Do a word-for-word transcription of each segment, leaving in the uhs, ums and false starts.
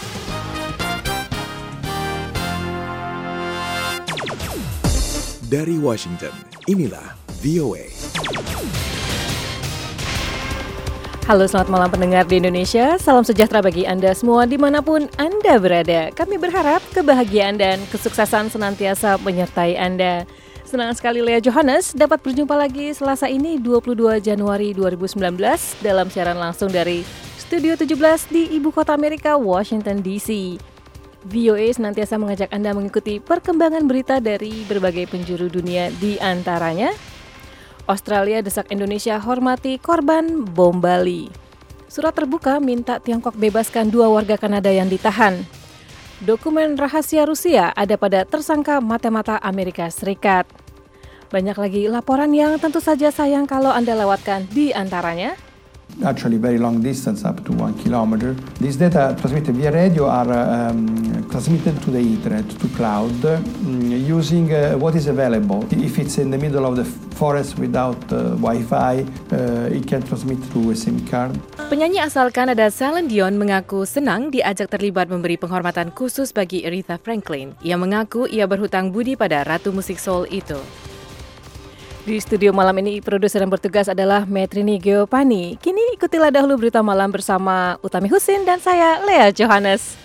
Dari Washington, inilah V O A. Halo, selamat malam pendengar di Indonesia. Salam sejahtera bagi Anda semua dimanapun Anda berada. Kami berharap kebahagiaan dan kesuksesan senantiasa menyertai Anda. Senang sekali Lea Johannes dapat berjumpa lagi Selasa ini dua puluh dua Januari dua ribu sembilan belas dalam siaran langsung dari Studio tujuh belas di Ibu Kota Amerika, Washington D C. V O A senantiasa mengajak Anda mengikuti perkembangan berita dari berbagai penjuru dunia, di antaranya Australia desak Indonesia hormati korban bom Bali. Surat terbuka minta Tiongkok bebaskan dua warga Kanada yang ditahan. Dokumen rahasia Rusia ada pada tersangka mata-mata Amerika Serikat. Banyak lagi laporan yang tentu saja sayang kalau Anda lewatkan, di antaranya actually very long distance, up to one kilometer. These data transmitted via radio are um, transmitted to the internet, to cloud, um, using uh, what is available. If it's in the middle of the forest without uh, Wi-Fi, uh, it can transmit through a SIM card. Penyanyi asal Kanada Celine Dion mengaku senang diajak terlibat memberi penghormatan khusus bagi Aretha Franklin. Ia mengaku ia berhutang budi pada ratu musik soul itu. Di studio malam ini, produser yang bertugas adalah Metrini Geopani. Kini ikutilah dahulu berita malam bersama Utami Husin dan saya, Lea Johannes.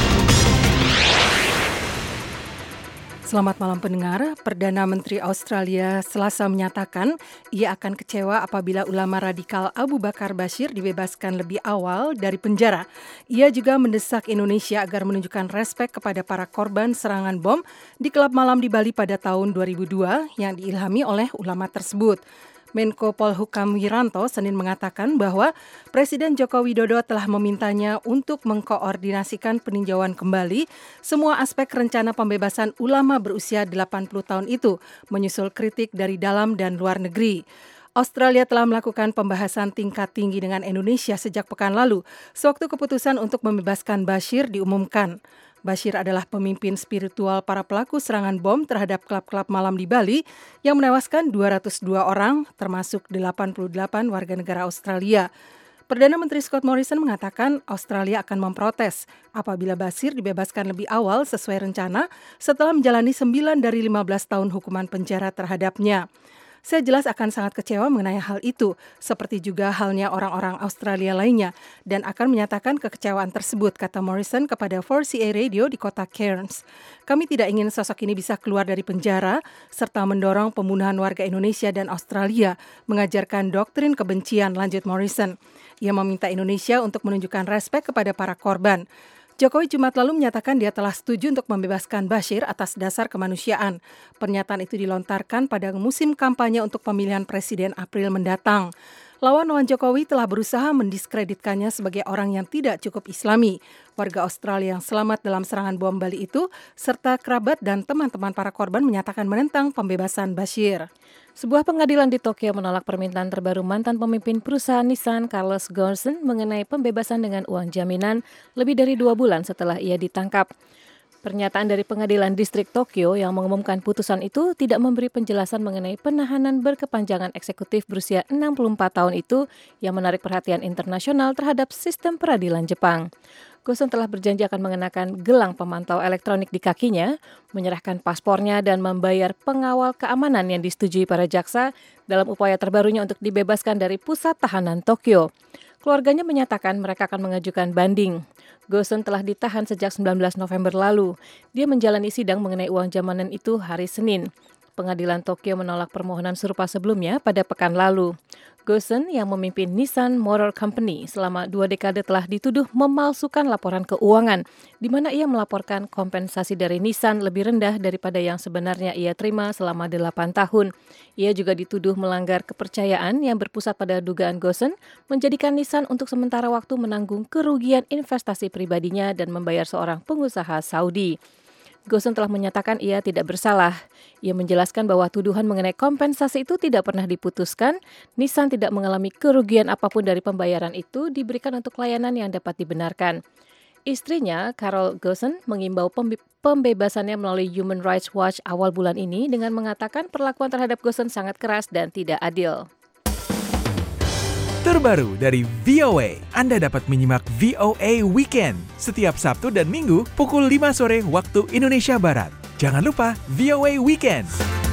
Selamat malam pendengar. Perdana Menteri Australia Selasa menyatakan ia akan kecewa apabila ulama radikal Abu Bakar Bashir dibebaskan lebih awal dari penjara. Ia juga mendesak Indonesia agar menunjukkan respek kepada para korban serangan bom di klub malam di Bali pada tahun dua ribu dua yang diilhami oleh ulama tersebut. Menko Polhukam Wiranto Senin mengatakan bahwa Presiden Joko Widodo telah memintanya untuk mengkoordinasikan peninjauan kembali semua aspek rencana pembebasan ulama berusia delapan puluh tahun itu, menyusul kritik dari dalam dan luar negeri. Australia telah melakukan pembahasan tingkat tinggi dengan Indonesia sejak pekan lalu, sewaktu keputusan untuk membebaskan Bashir diumumkan. Bashir adalah pemimpin spiritual para pelaku serangan bom terhadap klub-klub malam di Bali yang menewaskan dua ratus dua orang, termasuk delapan puluh delapan warga negara Australia. Perdana Menteri Scott Morrison mengatakan Australia akan memprotes apabila Bashir dibebaskan lebih awal sesuai rencana setelah menjalani sembilan dari lima belas tahun hukuman penjara terhadapnya. Saya jelas akan sangat kecewa mengenai hal itu, seperti juga halnya orang-orang Australia lainnya, dan akan menyatakan kekecewaan tersebut, kata Morrison kepada four C A Radio di kota Cairns. Kami tidak ingin sosok ini bisa keluar dari penjara, serta mendorong pembunuhan warga Indonesia dan Australia, mengajarkan doktrin kebencian, lanjut Morrison. Ia meminta Indonesia untuk menunjukkan respek kepada para korban. Jokowi Jumat lalu menyatakan dia telah setuju untuk membebaskan Bashir atas dasar kemanusiaan. Pernyataan itu dilontarkan pada musim kampanye untuk pemilihan presiden April mendatang. Lawan-lawan Jokowi telah berusaha mendiskreditkannya sebagai orang yang tidak cukup Islami. Warga Australia yang selamat dalam serangan bom Bali itu, serta kerabat dan teman-teman para korban menyatakan menentang pembebasan Bashir. Sebuah pengadilan di Tokyo menolak permintaan terbaru mantan pemimpin perusahaan Nissan Carlos Ghosn mengenai pembebasan dengan uang jaminan lebih dari dua bulan setelah ia ditangkap. Pernyataan dari pengadilan distrik Tokyo yang mengumumkan putusan itu tidak memberi penjelasan mengenai penahanan berkepanjangan eksekutif berusia enam puluh empat tahun itu yang menarik perhatian internasional terhadap sistem peradilan Jepang. Ghosn telah berjanji akan mengenakan gelang pemantau elektronik di kakinya, menyerahkan paspornya dan membayar pengawal keamanan yang disetujui para jaksa dalam upaya terbarunya untuk dibebaskan dari pusat tahanan Tokyo. Keluarganya menyatakan mereka akan mengajukan banding. Ghosn telah ditahan sejak sembilan belas November lalu. Dia menjalani sidang mengenai uang jaminan itu hari Senin. Pengadilan Tokyo menolak permohonan serupa sebelumnya pada pekan lalu. Ghosn yang memimpin Nissan Motor Company selama dua dekade telah dituduh memalsukan laporan keuangan, di mana ia melaporkan kompensasi dari Nissan lebih rendah daripada yang sebenarnya ia terima selama delapan tahun. Ia juga dituduh melanggar kepercayaan yang berpusat pada dugaan Ghosn menjadikan Nissan untuk sementara waktu menanggung kerugian investasi pribadinya dan membayar seorang pengusaha Saudi. Ghosn telah menyatakan ia tidak bersalah. Ia menjelaskan bahwa tuduhan mengenai kompensasi itu tidak pernah diputuskan. Nissan tidak mengalami kerugian apapun dari pembayaran itu diberikan untuk layanan yang dapat dibenarkan. Istrinya, Carol Ghosn, mengimbau pembe- pembebasannya melalui Human Rights Watch awal bulan ini dengan mengatakan perlakuan terhadap Ghosn sangat keras dan tidak adil. terbaru dari V O A. Anda dapat menyimak V O A Weekend setiap Sabtu dan Minggu pukul lima sore waktu Indonesia Barat. Jangan lupa V O A Weekend.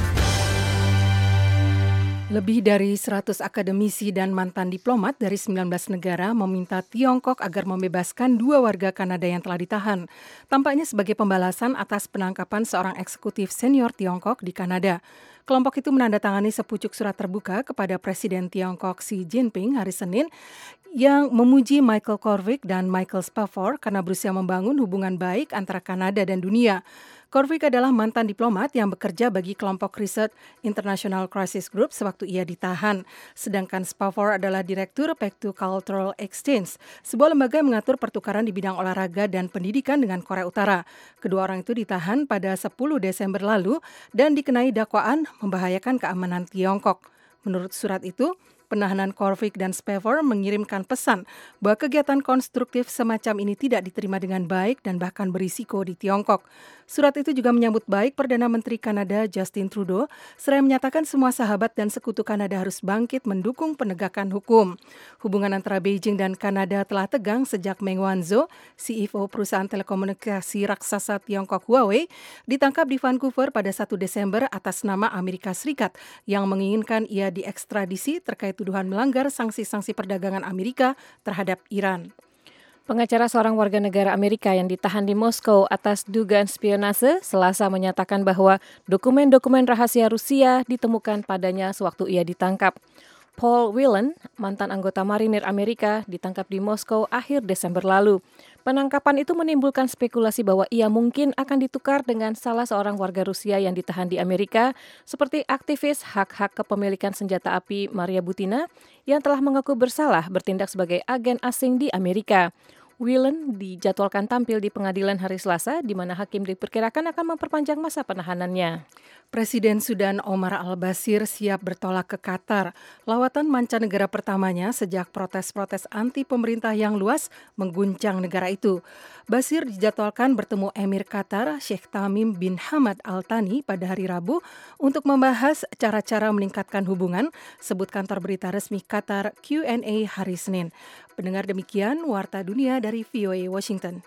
Lebih dari seratus akademisi dan mantan diplomat dari sembilan belas negara meminta Tiongkok agar membebaskan dua warga Kanada yang telah ditahan. Tampaknya sebagai pembalasan atas penangkapan seorang eksekutif senior Tiongkok di Kanada. Kelompok itu menandatangani sepucuk surat terbuka kepada Presiden Tiongkok Xi Jinping hari Senin yang memuji Michael Korvik dan Michael Spavor karena berusaha membangun hubungan baik antara Kanada dan dunia. Korvik adalah mantan diplomat yang bekerja bagi kelompok riset International Crisis Group sewaktu ia ditahan. Sedangkan Spavor adalah Direktur Pektu Cultural Exchange, sebuah lembaga yang mengatur pertukaran di bidang olahraga dan pendidikan dengan Korea Utara. Kedua orang itu ditahan pada sepuluh Desember lalu dan dikenai dakwaan membahayakan keamanan Tiongkok. Menurut surat itu, penahanan Korvik dan Spavor mengirimkan pesan bahwa kegiatan konstruktif semacam ini tidak diterima dengan baik dan bahkan berisiko di Tiongkok. Surat itu juga menyambut baik Perdana Menteri Kanada Justin Trudeau, seraya menyatakan semua sahabat dan sekutu Kanada harus bangkit mendukung penegakan hukum. Hubungan antara Beijing dan Kanada telah tegang sejak Meng Wanzhou, C E O perusahaan telekomunikasi raksasa Tiongkok Huawei, ditangkap di Vancouver pada satu Desember atas nama Amerika Serikat yang menginginkan ia diekstradisi terkait tuduhan melanggar sanksi-sanksi perdagangan Amerika terhadap Iran. Pengacara seorang warga negara Amerika yang ditahan di Moskow atas dugaan spionase Selasa menyatakan bahwa dokumen-dokumen rahasia Rusia ditemukan padanya sewaktu ia ditangkap. Paul Whelan, mantan anggota marinir Amerika, ditangkap di Moskow akhir Desember lalu. Penangkapan itu menimbulkan spekulasi bahwa ia mungkin akan ditukar dengan salah seorang warga Rusia yang ditahan di Amerika, seperti aktivis hak-hak kepemilikan senjata api Maria Butina, yang telah mengaku bersalah bertindak sebagai agen asing di Amerika. Whelan dijadwalkan tampil di pengadilan hari Selasa, di mana hakim diperkirakan akan memperpanjang masa penahanannya. Presiden Sudan Omar al-Bashir siap bertolak ke Qatar, lawatan mancanegara pertamanya sejak protes-protes anti pemerintah yang luas mengguncang negara itu. Bashir dijadwalkan bertemu Emir Qatar Sheikh Tamim bin Hamad Al Thani pada hari Rabu untuk membahas cara-cara meningkatkan hubungan, sebut kantor berita resmi Qatar Q and A hari Senin. Pendengar, demikian Warta Dunia dari V O A Washington.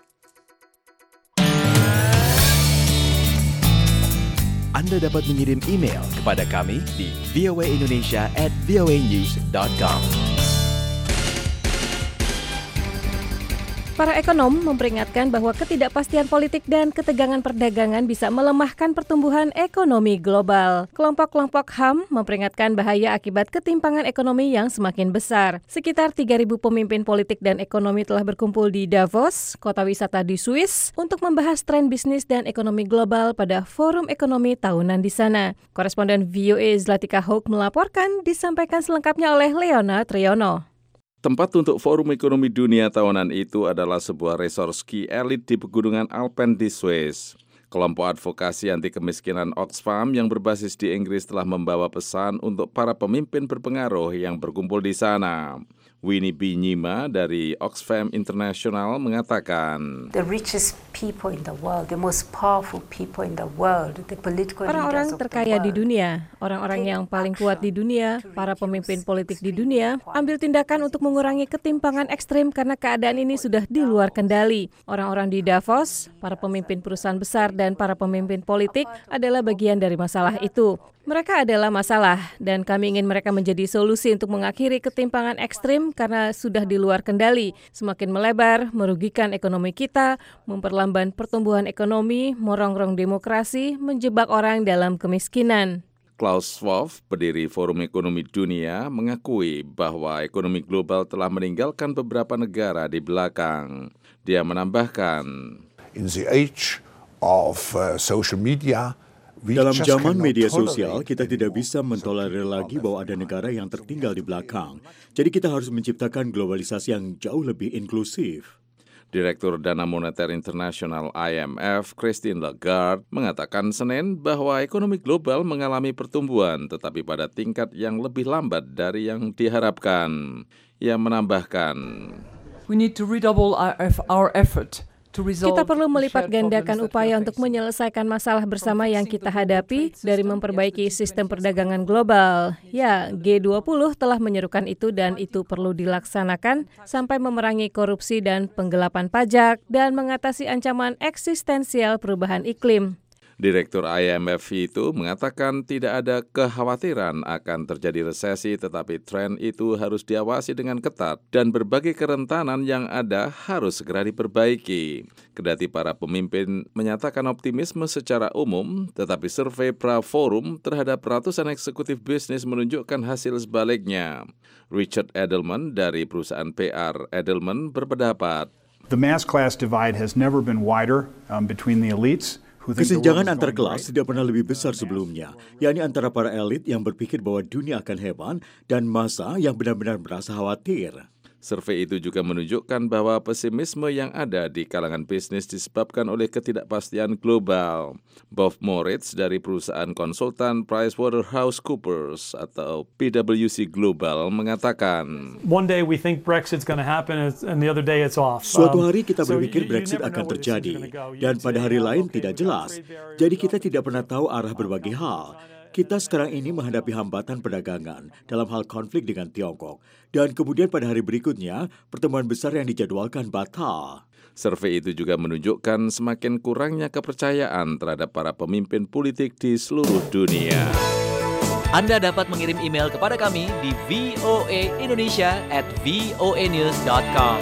Anda dapat mengirim email kepada kami di voaindonesia at voanews dot com. Para ekonom memperingatkan bahwa ketidakpastian politik dan ketegangan perdagangan bisa melemahkan pertumbuhan ekonomi global. Kelompok-kelompok H A M memperingatkan bahaya akibat ketimpangan ekonomi yang semakin besar. Sekitar tiga ribu pemimpin politik dan ekonomi telah berkumpul di Davos, kota wisata di Swiss, untuk membahas tren bisnis dan ekonomi global pada Forum Ekonomi Tahunan di sana. Koresponden V O A Zlatica Hoek melaporkan, disampaikan selengkapnya oleh Leona Triyono. Tempat untuk Forum Ekonomi Dunia tahunan itu adalah sebuah resort ski elit di pegunungan Alpen di Swiss. Kelompok advokasi anti kemiskinan Oxfam yang berbasis di Inggris telah membawa pesan untuk para pemimpin berpengaruh yang berkumpul di sana. Winnie B. Nyima dari Oxfam International mengatakan, The richest people in the world, the most powerful people in the world, the political orang-orang leaders of terkaya the di world. dunia, orang-orang yang paling kuat di dunia, para pemimpin politik di dunia, ambil tindakan untuk mengurangi ketimpangan ekstrim karena keadaan ini sudah di luar kendali. Orang-orang di Davos, para pemimpin perusahaan besar dan para pemimpin politik adalah bagian dari masalah itu. Mereka adalah masalah dan kami ingin mereka menjadi solusi untuk mengakhiri ketimpangan ekstrim karena sudah di luar kendali, semakin melebar, merugikan ekonomi kita, memperlambat pertumbuhan ekonomi, merongrong demokrasi, menjebak orang dalam kemiskinan. Klaus Schwab, pendiri Forum Ekonomi Dunia, mengakui bahwa ekonomi global telah meninggalkan beberapa negara di belakang. Dia menambahkan, In the age of uh, social media, dalam zaman media sosial, kita tidak bisa mentolerir lagi bahwa ada negara yang tertinggal di belakang. Jadi kita harus menciptakan globalisasi yang jauh lebih inklusif. Direktur Dana Moneter Internasional I M F, Christine Lagarde, mengatakan Senin bahwa ekonomi global mengalami pertumbuhan, tetapi pada tingkat yang lebih lambat dari yang diharapkan. Ia menambahkan, We need to redouble our, our effort Kita perlu melipat gandakan upaya untuk menyelesaikan masalah bersama yang kita hadapi dari memperbaiki sistem perdagangan global. Ya, G dua puluh telah menyerukan itu dan itu perlu dilaksanakan sampai memerangi korupsi dan penggelapan pajak dan mengatasi ancaman eksistensial perubahan iklim. Direktur I M F itu mengatakan tidak ada kekhawatiran akan terjadi resesi, tetapi tren itu harus diawasi dengan ketat dan berbagai kerentanan yang ada harus segera diperbaiki. Kendati para pemimpin menyatakan optimisme secara umum, tetapi survei Praforum terhadap ratusan eksekutif bisnis menunjukkan hasil sebaliknya. Richard Edelman dari perusahaan P R Edelman berpendapat, The mass class divide has never been wider um, between the elites. Kesenjangan antar kelas tidak pernah lebih besar sebelumnya, yakni antara para elit yang berpikir bahwa dunia akan hebat dan massa yang benar-benar merasa khawatir. Survei itu juga menunjukkan bahwa pesimisme yang ada di kalangan bisnis disebabkan oleh ketidakpastian global. Bob Moritz dari perusahaan konsultan PricewaterhouseCoopers atau P W C Global mengatakan, One day we think Brexit's going to happen and the other day it's off. Suatu hari kita berpikir Brexit akan terjadi dan pada hari lain tidak jelas. Jadi kita tidak pernah tahu arah berbagai hal. Kita sekarang ini menghadapi hambatan perdagangan dalam hal konflik dengan Tiongkok. Dan kemudian pada hari berikutnya, pertemuan besar yang dijadwalkan batal. Survei itu juga menunjukkan semakin kurangnya kepercayaan terhadap para pemimpin politik di seluruh dunia. Anda dapat mengirim email kepada kami di v o a indonesia at v o a news dot com.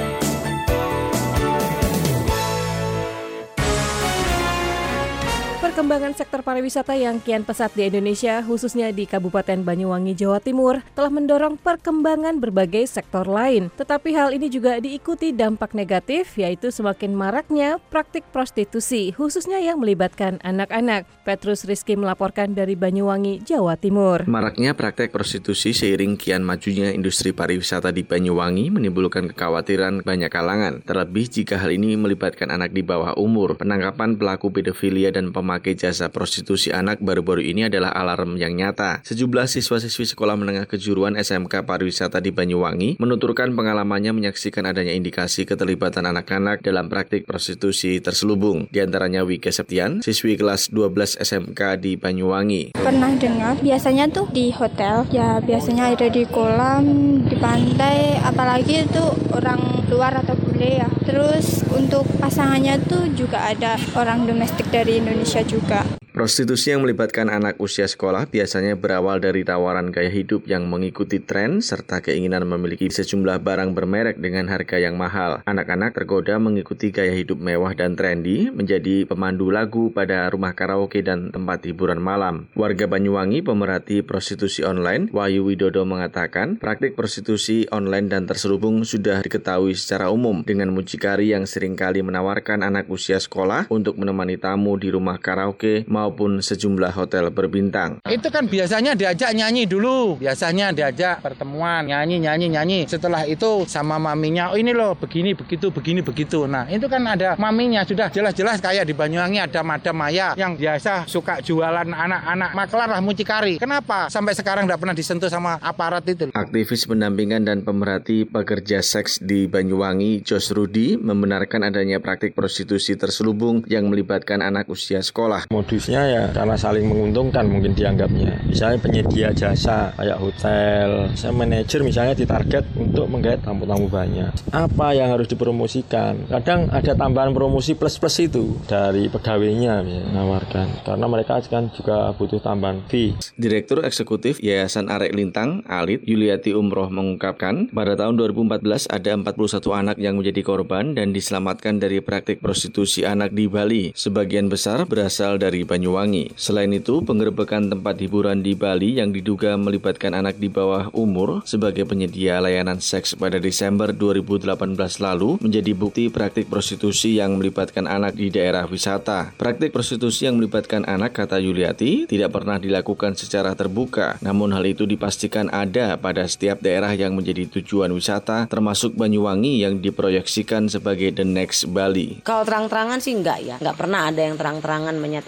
Perkembangan sektor pariwisata yang kian pesat di Indonesia, khususnya di Kabupaten Banyuwangi, Jawa Timur, telah mendorong perkembangan berbagai sektor lain. Tetapi hal ini juga diikuti dampak negatif, yaitu semakin maraknya praktik prostitusi, khususnya yang melibatkan anak-anak. Petrus Rizky melaporkan dari Banyuwangi, Jawa Timur. Maraknya praktek prostitusi seiring kian majunya industri pariwisata di Banyuwangi menimbulkan kekhawatiran banyak kalangan. Terlebih jika hal ini melibatkan anak di bawah umur. Penangkapan pelaku pedofilia dan pemakai jasa prostitusi anak baru-baru ini adalah alarm yang nyata. Sejumlah siswa-siswi sekolah menengah kejuruan S M K Pariwisata di Banyuwangi menuturkan pengalamannya menyaksikan adanya indikasi keterlibatan anak-anak dalam praktik prostitusi terselubung. Di antaranya Wike Septian, siswi kelas dua belas S M K di Banyuwangi. Pernah dengar, biasanya tuh di hotel, ya biasanya ada di kolam, di pantai, apalagi itu orang luar atau bule ya. Terus untuk pasangannya tuh juga ada orang domestik dari Indonesia juga. Prostitusi yang melibatkan anak usia sekolah biasanya berawal dari tawaran gaya hidup yang mengikuti tren serta keinginan memiliki sejumlah barang bermerek dengan harga yang mahal. Anak-anak tergoda mengikuti gaya hidup mewah dan trendy menjadi pemandu lagu pada rumah karaoke dan tempat hiburan malam. Warga Banyuwangi pemerhati prostitusi online, Wahyu Widodo mengatakan praktik prostitusi online dan terselubung sudah diketahui secara umum dengan mucikari yang seringkali menawarkan anak usia sekolah untuk menemani tamu di rumah karaoke maupun sejumlah hotel berbintang. Itu kan biasanya diajak nyanyi dulu, biasanya diajak pertemuan, nyanyi, nyanyi, nyanyi. Setelah itu sama maminya, oh ini loh begini, begitu, begini, begitu. Nah itu kan ada maminya, sudah jelas-jelas kayak di Banyuwangi ada Madam Maya yang biasa suka jualan anak-anak maklar lah mucikari. Kenapa sampai sekarang tidak pernah disentuh sama aparat itu? Aktivis pendampingan dan pemerhati pekerja seks di Banyuwangi, Jos Rudi, membenarkan adanya praktik prostitusi terselubung yang melibatkan anak usia sekolah. Modusnya ya karena saling menguntungkan mungkin dianggapnya. Misalnya penyedia jasa kayak hotel, saya manajer misalnya ditarget untuk menggait tamu-tamu banyak. Apa yang harus dipromosikan? Kadang ada tambahan promosi plus-plus itu dari pegawainya ya, menawarkan. Karena mereka kan juga butuh tambahan fee. Direktur Eksekutif Yayasan Arek Lintang, Alit, Yuliati Umroh mengungkapkan, pada tahun dua ribu empat belas ada empat puluh satu anak yang menjadi korban dan diselamatkan dari praktik prostitusi anak di Bali. Sebagian besar berasal dari Banyuwangi. Selain itu, penggerebekan tempat hiburan di Bali yang diduga melibatkan anak di bawah umur sebagai penyedia layanan seks pada Desember dua ribu delapan belas lalu menjadi bukti praktik prostitusi yang melibatkan anak di daerah wisata. Praktik prostitusi yang melibatkan anak, kata Yuliati, tidak pernah dilakukan secara terbuka. Namun hal itu dipastikan ada pada setiap daerah yang menjadi tujuan wisata, termasuk Banyuwangi yang diproyeksikan sebagai the next Bali. Kalau terang-terangan sih enggak ya. Enggak pernah ada yang terang-terangan menyatakan kita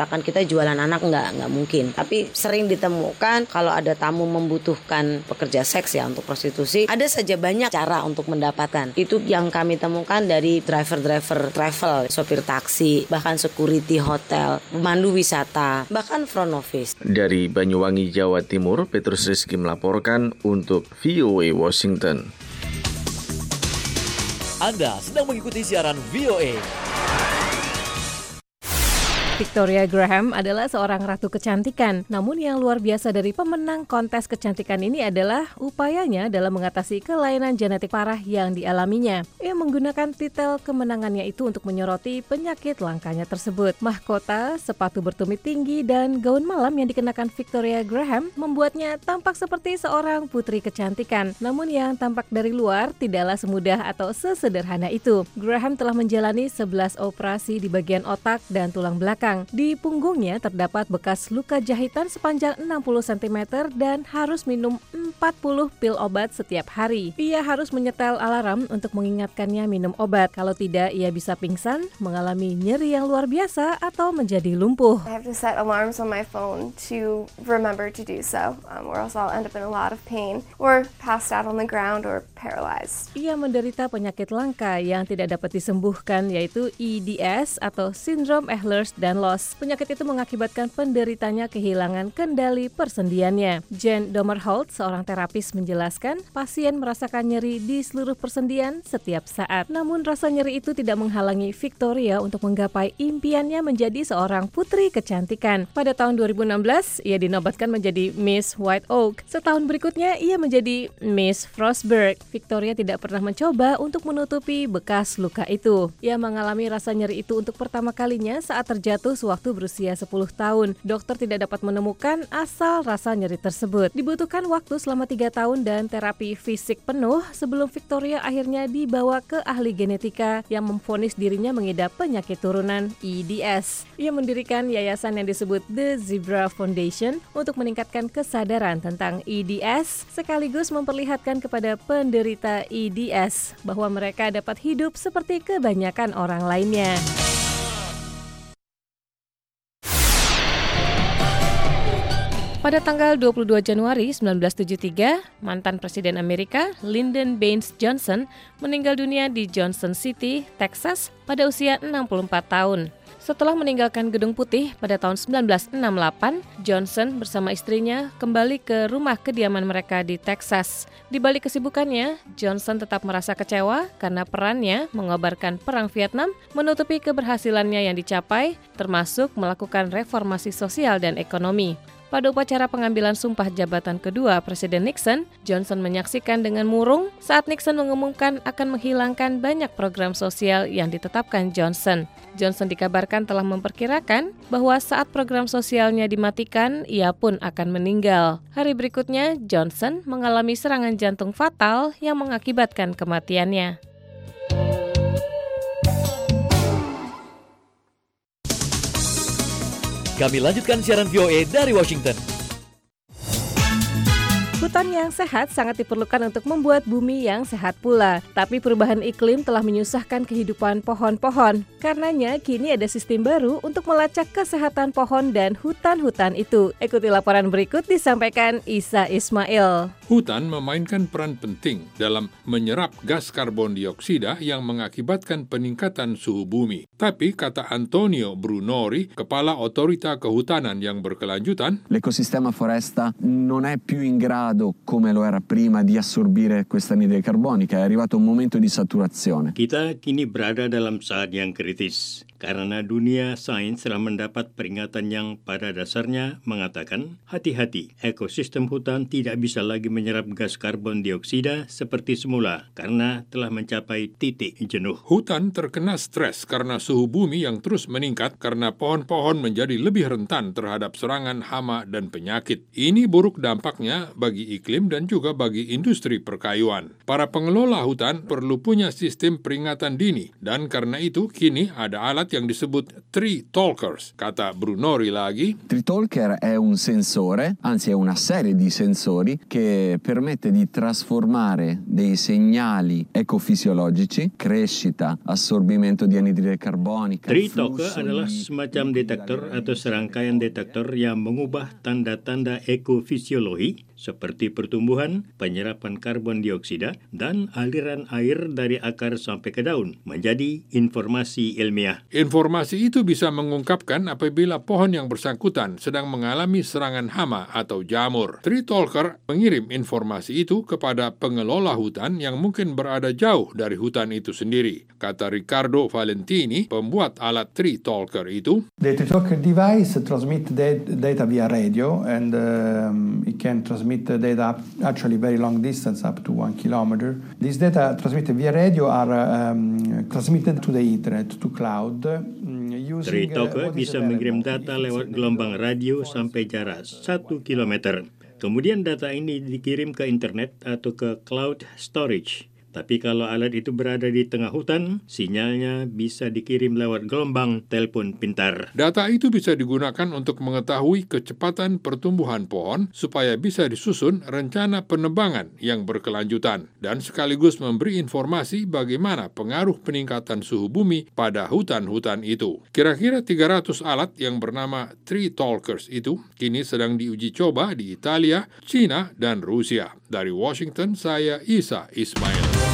jualan anak nggak nggak mungkin. Tapi sering ditemukan kalau ada tamu membutuhkan pekerja seks ya untuk prostitusi, ada saja banyak cara untuk mendapatkan. Itu yang kami temukan dari driver-driver travel, sopir taksi, bahkan security hotel, pemandu wisata, bahkan front office. Dari Banyuwangi, Jawa Timur, Petrus Rizky melaporkan untuk V O A Washington. Anda sedang mengikuti siaran V O A. Victoria Graham adalah seorang ratu kecantikan. Namun yang luar biasa dari pemenang kontes kecantikan ini adalah upayanya dalam mengatasi kelainan genetik parah yang dialaminya. Ia menggunakan titel kemenangannya itu untuk menyoroti penyakit langkanya tersebut. Mahkota, sepatu bertumit tinggi, dan gaun malam yang dikenakan Victoria Graham membuatnya tampak seperti seorang putri kecantikan. Namun yang tampak dari luar tidaklah semudah atau sesederhana itu. Graham telah menjalani sebelas operasi di bagian otak dan tulang belakang. Di punggungnya terdapat bekas luka jahitan sepanjang enam puluh sentimeter dan harus minum empat puluh pil obat setiap hari. Ia harus menyetel alarm untuk mengingatkannya minum obat. Kalau tidak, ia bisa pingsan, mengalami nyeri yang luar biasa, atau menjadi lumpuh. I have to set alarms on my phone to remember to do so, um, or else I'll end up in a lot of pain, or passed out on the ground, or paralyzed. Ia menderita penyakit langka yang tidak dapat disembuhkan, yaitu E D S atau Syndrome Ehlers-Danlos. Penyakit itu mengakibatkan penderitanya kehilangan kendali persendiannya. Jen Domerholt, seorang terapis, menjelaskan pasien merasakan nyeri di seluruh persendian setiap saat. Namun rasa nyeri itu tidak menghalangi Victoria untuk menggapai impiannya menjadi seorang putri kecantikan. Pada tahun dua ribu enam belas, ia dinobatkan menjadi Miss White Oak. Setahun berikutnya, ia menjadi Miss Frostburg. Victoria tidak pernah mencoba untuk menutupi bekas luka itu. Ia mengalami rasa nyeri itu untuk pertama kalinya saat terjatuh sewaktu berusia sepuluh tahun. Dokter tidak dapat menemukan asal rasa nyeri tersebut. Dibutuhkan waktu selama tiga tahun dan terapi fisik penuh sebelum Victoria akhirnya dibawa ke ahli genetika yang memvonis dirinya mengidap penyakit turunan E D S. Ia mendirikan yayasan yang disebut The Zebra Foundation untuk meningkatkan kesadaran tentang E D S sekaligus memperlihatkan kepada penderita E D S bahwa mereka dapat hidup seperti kebanyakan orang lainnya. Pada tanggal dua puluh dua Januari seribu sembilan ratus tujuh puluh tiga, mantan Presiden Amerika Lyndon Baines Johnson meninggal dunia di Johnson City, Texas pada usia enam puluh empat tahun. Setelah meninggalkan Gedung Putih pada tahun seribu sembilan ratus enam puluh delapan, Johnson bersama istrinya kembali ke rumah kediaman mereka di Texas. Di balik kesibukannya, Johnson tetap merasa kecewa karena perannya mengobarkan Perang Vietnam menutupi keberhasilannya yang dicapai, termasuk melakukan reformasi sosial dan ekonomi. Pada upacara pengambilan sumpah jabatan kedua Presiden Nixon, Johnson menyaksikan dengan murung saat Nixon mengumumkan akan menghilangkan banyak program sosial yang ditetapkan Johnson. Johnson dikabarkan telah memperkirakan bahwa saat program sosialnya dimatikan, ia pun akan meninggal. Hari berikutnya, Johnson mengalami serangan jantung fatal yang mengakibatkan kematiannya. Kami lanjutkan siaran V O A dari Washington. Hutan yang sehat sangat diperlukan untuk membuat bumi yang sehat pula. Tapi perubahan iklim telah menyusahkan kehidupan pohon-pohon. Karenanya kini ada sistem baru untuk melacak kesehatan pohon dan hutan-hutan itu. Ikuti laporan berikut disampaikan Isa Ismail. Hutan memainkan peran penting dalam menyerap gas karbon dioksida yang mengakibatkan peningkatan suhu bumi. Tapi, kata Antonio Brunori, Kepala Otorita Kehutanan yang berkelanjutan, l'ecosistema foresta non è più in grado, come lo era prima, di assorbire questa anidride carbonica. È arrivato un momento di saturazione. Kita kini berada dalam saat yang kritis. Karena dunia sains telah mendapat peringatan yang pada dasarnya mengatakan, hati-hati, ekosistem hutan tidak bisa lagi menyerap gas karbon dioksida seperti semula karena telah mencapai titik jenuh. Hutan terkena stres karena suhu bumi yang terus meningkat karena pohon-pohon menjadi lebih rentan terhadap serangan hama dan penyakit. Ini buruk dampaknya bagi iklim dan juga bagi industri perkayuan. Para pengelola hutan perlu punya sistem peringatan dini dan karena itu kini ada alat alat yang disebut Tree Talkers. Kata Brunori lagi, Tree Talker è un sensore, anzi è una serie di sensori che permette di trasformare dei segnali ecofisiologici, crescita, assorbimento di anidride carbonica. Tree Talker adalah semacam detektor atau serangkaian detektor yang mengubah tanda-tanda ekofisiologi seperti pertumbuhan, penyerapan karbon dioksida, dan aliran air dari akar sampai ke daun menjadi informasi ilmiah. Informasi itu bisa mengungkapkan apabila pohon yang bersangkutan sedang mengalami serangan hama atau jamur. Tree Talker mengirim informasi itu kepada pengelola hutan yang mungkin berada jauh dari hutan itu sendiri. Kata Riccardo Valentini, pembuat alat Tree Talker itu, The Tree Talker device transmit data via radio and um, it can transmit data up, actually very long distance, up to one kilometer. These data transmitted via radio are um, transmitted to the internet, to cloud. Tree Talker bisa mengirim data lewat gelombang radio sampai jarak satu kilometer. Kemudian data ini dikirim ke internet atau ke cloud storage. Tapi kalau alat itu berada di tengah hutan, sinyalnya bisa dikirim lewat gelombang telepon pintar. Data itu bisa digunakan untuk mengetahui kecepatan pertumbuhan pohon supaya bisa disusun rencana penebangan yang berkelanjutan dan sekaligus memberi informasi bagaimana pengaruh peningkatan suhu bumi pada hutan-hutan itu. Kira-kira tiga ratus alat yang bernama Tree Talkers itu kini sedang diuji coba di Italia, China, dan Rusia. Dari Washington, saya Isa Ismail.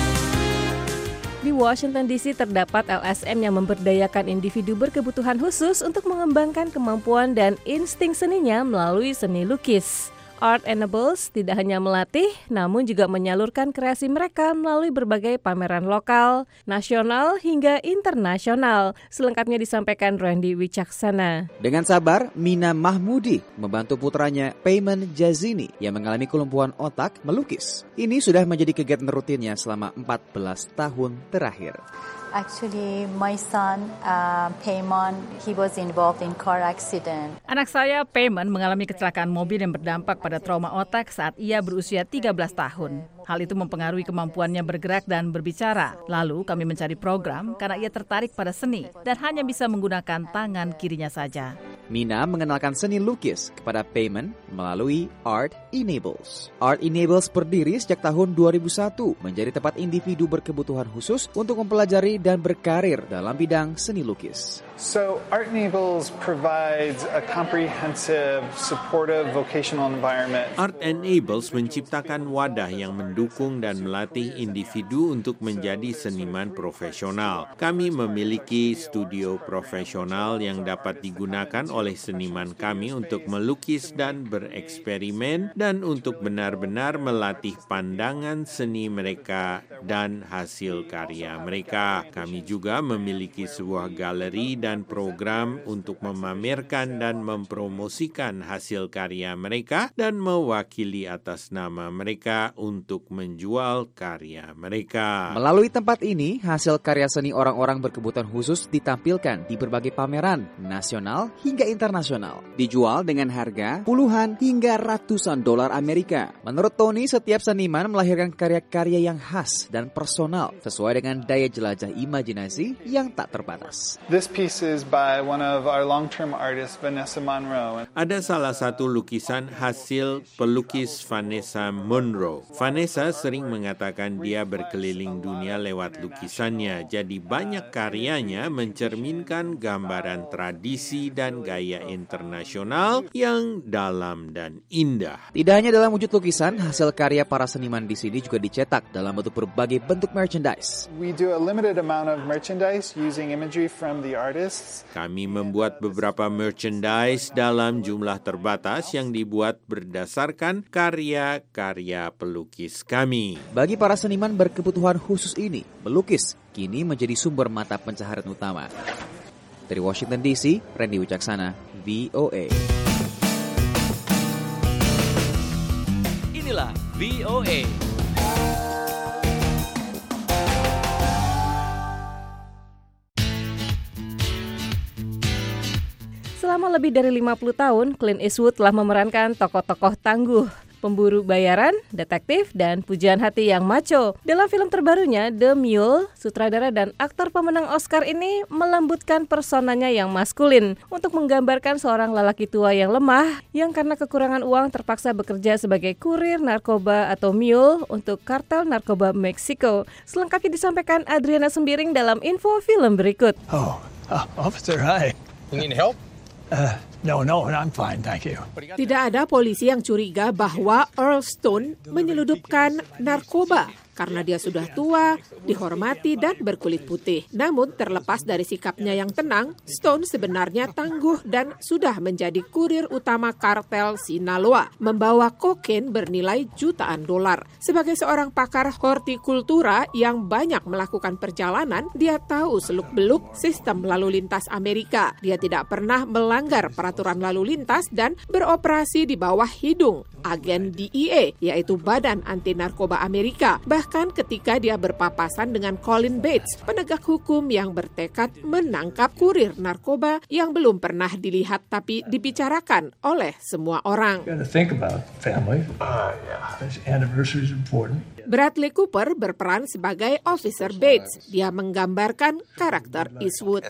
Di Washington D C terdapat L S M yang memberdayakan individu berkebutuhan khusus untuk mengembangkan kemampuan dan insting seninya melalui seni lukis. Art Enables tidak hanya melatih, namun juga menyalurkan kreasi mereka melalui berbagai pameran lokal, nasional, hingga internasional. Selengkapnya disampaikan Randy Wicaksana. Dengan sabar, Mina Mahmudi membantu putranya Payman Jazini yang mengalami kelumpuhan otak melukis. Ini sudah menjadi kegiatan rutinnya selama empat belas tahun terakhir. Actually, my son, uh, Payman, he was involved in car accident. Anak saya, Payman, mengalami kecelakaan mobil yang berdampak pada trauma otak saat ia berusia tiga belas tahun. Hal itu mempengaruhi kemampuannya bergerak dan berbicara. Lalu kami mencari program karena ia tertarik pada seni dan hanya bisa menggunakan tangan kirinya saja. Mina mengenalkan seni lukis kepada Payman melalui Art Enables. Art Enables berdiri sejak tahun dua ribu satu menjadi tempat individu berkebutuhan khusus untuk mempelajari dan berkarir dalam bidang seni lukis. So Art Enables provides a comprehensive, supportive vocational environment. Art Enables menciptakan wadah yang mendukung dan melatih individu untuk menjadi seniman profesional. Kami memiliki studio profesional yang dapat digunakan oleh seniman kami untuk melukis dan bereksperimen dan untuk benar-benar melatih pandangan seni mereka dan hasil karya mereka. Kami juga memiliki sebuah galeri dan program untuk memamerkan dan mempromosikan hasil karya mereka dan mewakili atas nama mereka untuk menjual karya mereka. Melalui tempat ini, hasil karya seni orang-orang berkebutuhan khusus ditampilkan di berbagai pameran nasional hingga internasional. Dijual dengan harga puluhan hingga ratusan dolar Amerika. Menurut Tony, setiap seniman melahirkan karya-karya yang khas dan personal sesuai dengan daya jelajah imajinasi yang tak terbatas. This piece is by one of our long-term artists, Vanessa Monroe. Ada salah satu lukisan hasil pelukis Vanessa Monroe. Vanessa sering mengatakan dia berkeliling dunia lewat lukisannya, jadi banyak karyanya mencerminkan gambaran tradisi dan gaya internasional yang dalam dan indah. Tidak hanya dalam wujud lukisan, hasil karya para seniman di sini juga dicetak dalam bentuk berbagai bentuk merchandise. We do a limited amount of merchandise using imagery from the artists. Kami membuat beberapa merchandise dalam jumlah terbatas yang dibuat berdasarkan karya-karya pelukis kami. Bagi para seniman berkebutuhan khusus ini, melukis kini menjadi sumber mata pencaharian utama. Dari Washington D C, Randy Wicaksana, V O A. Inilah V O A. Selama lebih dari lima puluh tahun, Clint Eastwood telah memerankan tokoh-tokoh tangguh. pemburu bayaran, detektif, dan pujian hati yang macho. Dalam film terbarunya, The Mule, sutradara dan aktor pemenang Oscar ini melembutkan personanya yang maskulin untuk menggambarkan seorang lelaki tua yang lemah yang karena kekurangan uang terpaksa bekerja sebagai kurir narkoba atau mule untuk kartel narkoba Meksiko. Selengkapnya disampaikan Adriana Sembiring dalam info film berikut. Oh, uh, officer, hi. You need help? Uh, no, no, I'm fine, thank you. Tidak ada polisi yang curiga bahwa Earl Stone menyeludupkan narkoba karena dia sudah tua, dihormati, dan berkulit putih. Namun, terlepas dari sikapnya yang tenang, Stone sebenarnya tangguh dan sudah menjadi kurir utama kartel Sinaloa, membawa kokain bernilai jutaan dolar. Sebagai seorang pakar hortikultura yang banyak melakukan perjalanan, dia tahu seluk-beluk sistem lalu lintas Amerika. Dia tidak pernah melanggar peraturan lalu lintas dan beroperasi di bawah hidung agen D E A, yaitu Badan Anti Narkoba Amerika. Bahkan ketika dia berpapasan dengan Colin Bates, penegak hukum yang bertekad menangkap kurir narkoba yang belum pernah dilihat tapi dibicarakan oleh semua orang. Bradley Cooper berperan sebagai Officer Bates. Dia menggambarkan karakter Eastwood.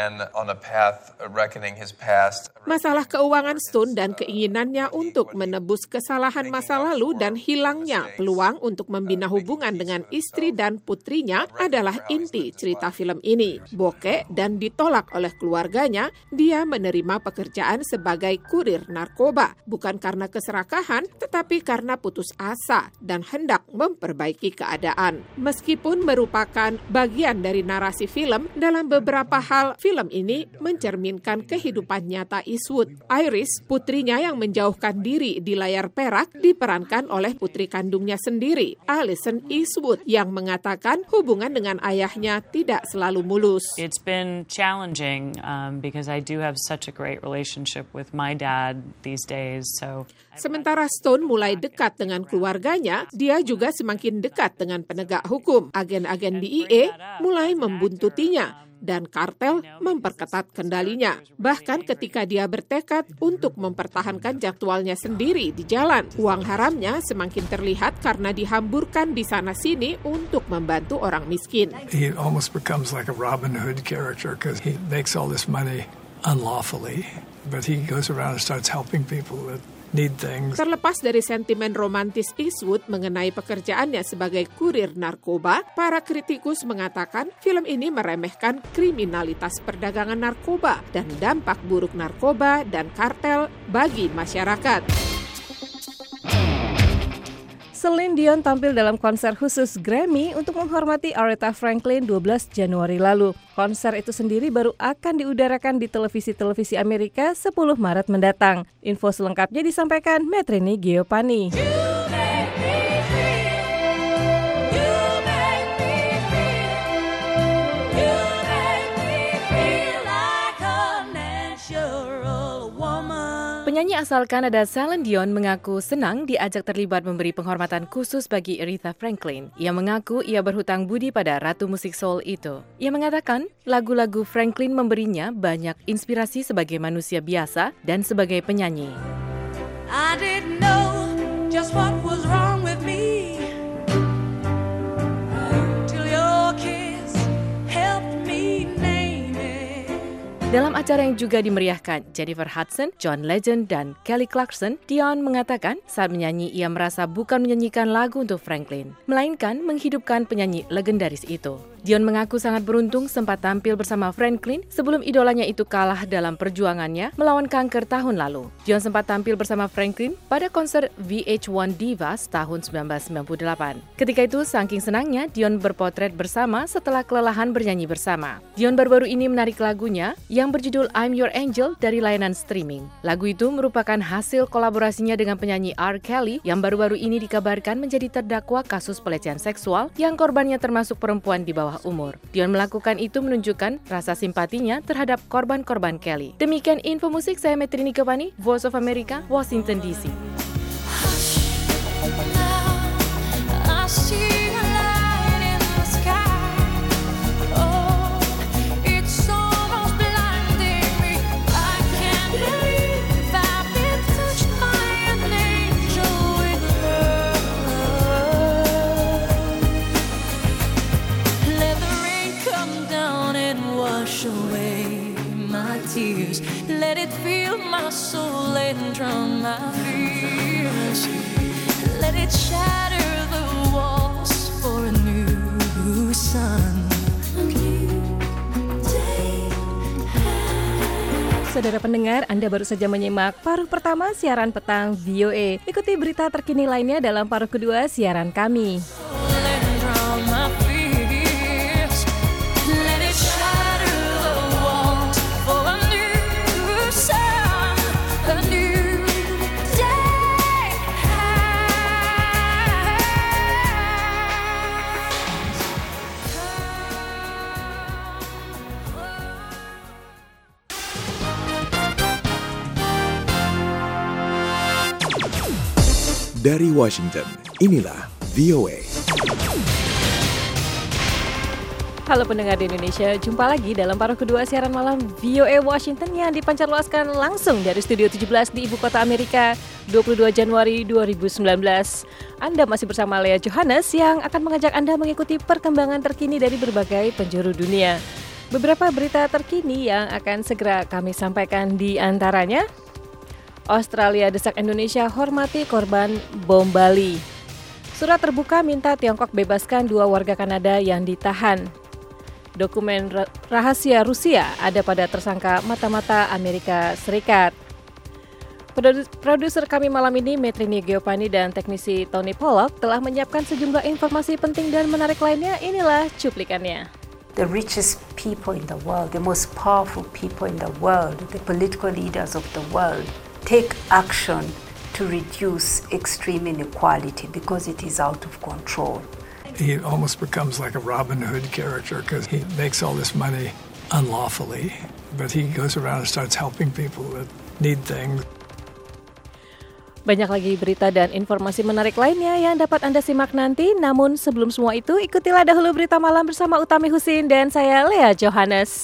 Masalah keuangan Stone dan keinginannya untuk menebus kesalahan masa lalu dan hilangnya peluang untuk membina hubungan dengan istri dan putrinya adalah inti cerita film ini. Bokeh dan ditolak oleh keluarganya, dia menerima pekerjaan sebagai kurir narkoba, bukan karena keserakahan, tetapi karena putus asa dan hendak memperbaiki keadaan. Meskipun merupakan bagian dari narasi film, dalam beberapa hal film ini mencerminkan kehidupan nyata Eastwood. Iris, putrinya yang menjauhkan diri di layar perak, diperankan oleh putri kandungnya sendiri, Alison Eastwood, yang mengatakan hubungan dengan ayahnya tidak selalu mulus. It's been challenging um, because I do have such a great relationship with my dad these days. So Sementara Stone mulai dekat dengan keluarganya, dia juga semakin dekat dengan penegak hukum. Agen-agen D E A mulai membuntutinya dan kartel memperketat kendalinya. Bahkan ketika dia bertekad untuk mempertahankan jadwalnya sendiri di jalan, uang haramnya semakin terlihat karena dihamburkan di sana-sini untuk membantu orang miskin. He almost becomes like a Robin Hood character because he makes all this money unlawfully, but he goes around and starts helping people that need things. Terlepas dari sentimen romantis Eastwood mengenai pekerjaannya sebagai kurir narkoba, para kritikus mengatakan film ini meremehkan kriminalitas perdagangan narkoba dan dampak buruk narkoba dan kartel bagi masyarakat. Celine Dion tampil dalam konser khusus Grammy untuk menghormati Aretha Franklin dua belas Januari lalu. Konser itu sendiri baru akan diudarakan di televisi-televisi Amerika sepuluh Maret mendatang. Info selengkapnya disampaikan Metrini Giopani. Penyanyi asal Kanada Celine Dion mengaku senang diajak terlibat memberi penghormatan khusus bagi Aretha Franklin. Ia mengaku ia berhutang budi pada ratu musik soul itu. Ia mengatakan lagu-lagu Franklin memberinya banyak inspirasi sebagai manusia biasa dan sebagai penyanyi. I didn't know just what was wrong with me till your kiss helped me name it. Dalam acara yang juga dimeriahkan Jennifer Hudson, John Legend, dan Kelly Clarkson, Dion mengatakan saat menyanyi ia merasa bukan menyanyikan lagu untuk Franklin, melainkan menghidupkan penyanyi legendaris itu. Dion mengaku sangat beruntung sempat tampil bersama Franklin sebelum idolanya itu kalah dalam perjuangannya melawan kanker tahun lalu. Dion sempat tampil bersama Franklin pada konser V H one Divas tahun sembilan belas sembilan puluh delapan. Ketika itu, saking senangnya, Dion berpotret bersama setelah kelelahan bernyanyi bersama. Dion baru-baru ini menarik lagunya yang berjudul I'm Your Angel dari layanan streaming. Lagu itu merupakan hasil kolaborasinya dengan penyanyi R. Kelly yang baru-baru ini dikabarkan menjadi terdakwa kasus pelecehan seksual yang korbannya termasuk perempuan di bawah umur. Dion melakukan itu menunjukkan rasa simpatinya terhadap korban-korban Kelly. Demikian info musik, saya Metrini Giopani, Voice of America, Washington D C. tears. Let it fill my soul and drown my fears. Let it shatter the walls for a new sun. Saudara pendengar, Anda baru saja menyimak paruh pertama siaran petang V O A. Ikuti berita terkini lainnya dalam paruh kedua siaran kami. Dari Washington, inilah V O A. Halo pendengar di Indonesia, jumpa lagi dalam paruh kedua siaran malam V O A Washington yang dipancarluaskan langsung dari Studio tujuh belas di Ibu Kota Amerika, dua puluh dua Januari dua ribu sembilan belas. Anda masih bersama Lea Johannes yang akan mengajak Anda mengikuti perkembangan terkini dari berbagai penjuru dunia. Beberapa berita terkini yang akan segera kami sampaikan di antaranya: Australia desak Indonesia hormati korban bom Bali. Surat terbuka minta Tiongkok bebaskan dua warga Kanada yang ditahan. Dokumen rahasia Rusia ada pada tersangka mata-mata Amerika Serikat. Produser kami malam ini, Metrini Geopani dan teknisi Tony Pollock telah menyiapkan sejumlah informasi penting dan menarik lainnya. Inilah cuplikannya. The richest people in the world, the most powerful people in the world, the political leaders of the world take action to reduce extreme inequality because it is out of control. He almost becomes like a Robin Hood character because he makes all this money unlawfully, but he goes around and starts helping people that need things. Banyak lagi berita dan informasi menarik lainnya yang dapat Anda simak nanti. Namun sebelum semua itu, ikutilah dahulu berita malam bersama Utami Husin dan saya Lea Johannes.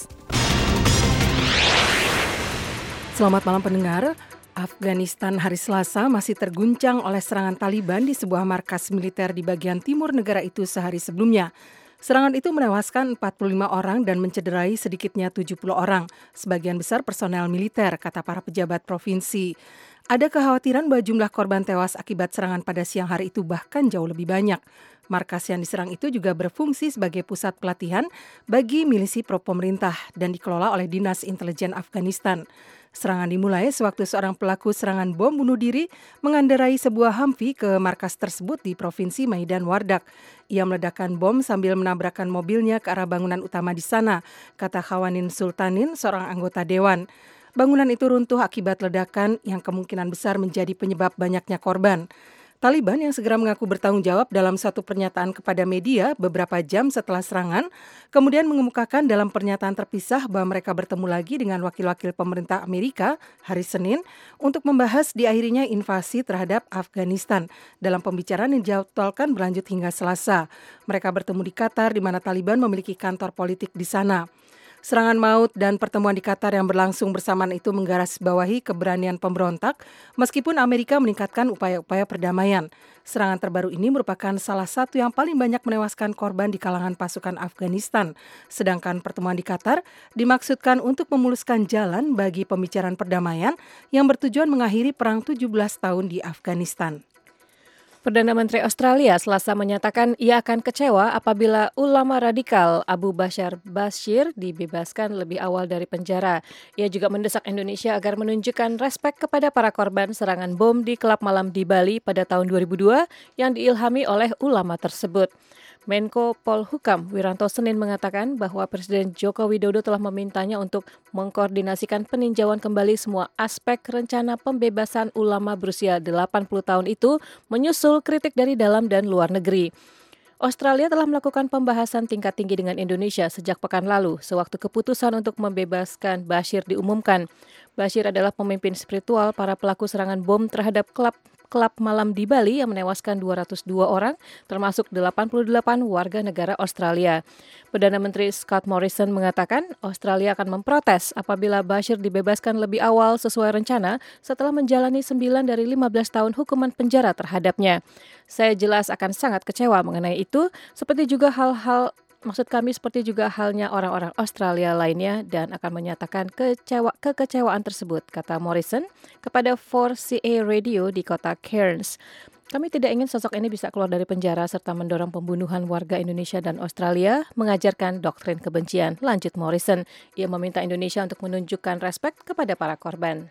Selamat malam pendengar. Afghanistan hari Selasa masih terguncang oleh serangan Taliban di sebuah markas militer di bagian timur negara itu sehari sebelumnya. Serangan itu menewaskan empat puluh lima orang dan mencederai sedikitnya tujuh puluh orang, sebagian besar personel militer, kata para pejabat provinsi. Ada kekhawatiran bahwa jumlah korban tewas akibat serangan pada siang hari itu bahkan jauh lebih banyak. Markas yang diserang itu juga berfungsi sebagai pusat pelatihan bagi milisi pro-pemerintah dan dikelola oleh Dinas Intelijen Afghanistan. Serangan dimulai sewaktu seorang pelaku serangan bom bunuh diri mengendarai sebuah Humvee ke markas tersebut di Provinsi Maidan Wardak. Ia meledakkan bom sambil menabrakkan mobilnya ke arah bangunan utama di sana, kata Khawanin Sultanin, seorang anggota dewan. Bangunan itu runtuh akibat ledakan yang kemungkinan besar menjadi penyebab banyaknya korban. Taliban yang segera mengaku bertanggung jawab dalam suatu pernyataan kepada media beberapa jam setelah serangan, kemudian mengemukakan dalam pernyataan terpisah bahwa mereka bertemu lagi dengan wakil-wakil pemerintah Amerika hari Senin untuk membahas diakhirinya invasi terhadap Afghanistan. Dalam pembicaraan yang dijadwalkan berlanjut hingga Selasa, mereka bertemu di Qatar di mana Taliban memiliki kantor politik di sana. Serangan maut dan pertemuan di Qatar yang berlangsung bersamaan itu menggarisbawahi keberanian pemberontak meskipun Amerika meningkatkan upaya-upaya perdamaian. Serangan terbaru ini merupakan salah satu yang paling banyak menewaskan korban di kalangan pasukan Afghanistan. Sedangkan pertemuan di Qatar dimaksudkan untuk memuluskan jalan bagi pembicaraan perdamaian yang bertujuan mengakhiri perang tujuh belas tahun di Afghanistan. Perdana Menteri Australia Selasa menyatakan ia akan kecewa apabila ulama radikal Abu Bakar Bashir dibebaskan lebih awal dari penjara. Ia juga mendesak Indonesia agar menunjukkan respek kepada para korban serangan bom di klub malam di Bali pada tahun dua ribu dua yang diilhami oleh ulama tersebut. Menko Polhukam Wiranto Senin mengatakan bahwa Presiden Joko Widodo telah memintanya untuk mengkoordinasikan peninjauan kembali semua aspek rencana pembebasan ulama berusia delapan puluh tahun itu menyusul kritik dari dalam dan luar negeri. Australia telah melakukan pembahasan tingkat tinggi dengan Indonesia sejak pekan lalu, sewaktu keputusan untuk membebaskan Bashir diumumkan. Bashir adalah pemimpin spiritual para pelaku serangan bom terhadap klub klub malam di Bali yang menewaskan dua ratus dua orang, termasuk delapan puluh delapan warga negara Australia. Perdana Menteri Scott Morrison mengatakan Australia akan memprotes apabila Bashir dibebaskan lebih awal sesuai rencana setelah menjalani sembilan dari lima belas tahun hukuman penjara terhadapnya. Saya jelas akan sangat kecewa mengenai itu, seperti juga hal-hal maksud kami seperti juga halnya orang-orang Australia lainnya dan akan menyatakan kecewa, kekecewaan tersebut, kata Morrison kepada four C A Radio di kota Cairns. Kami tidak ingin sosok ini bisa keluar dari penjara serta mendorong pembunuhan warga Indonesia dan Australia, mengajarkan doktrin kebencian, lanjut Morrison. Ia meminta Indonesia untuk menunjukkan respek kepada para korban.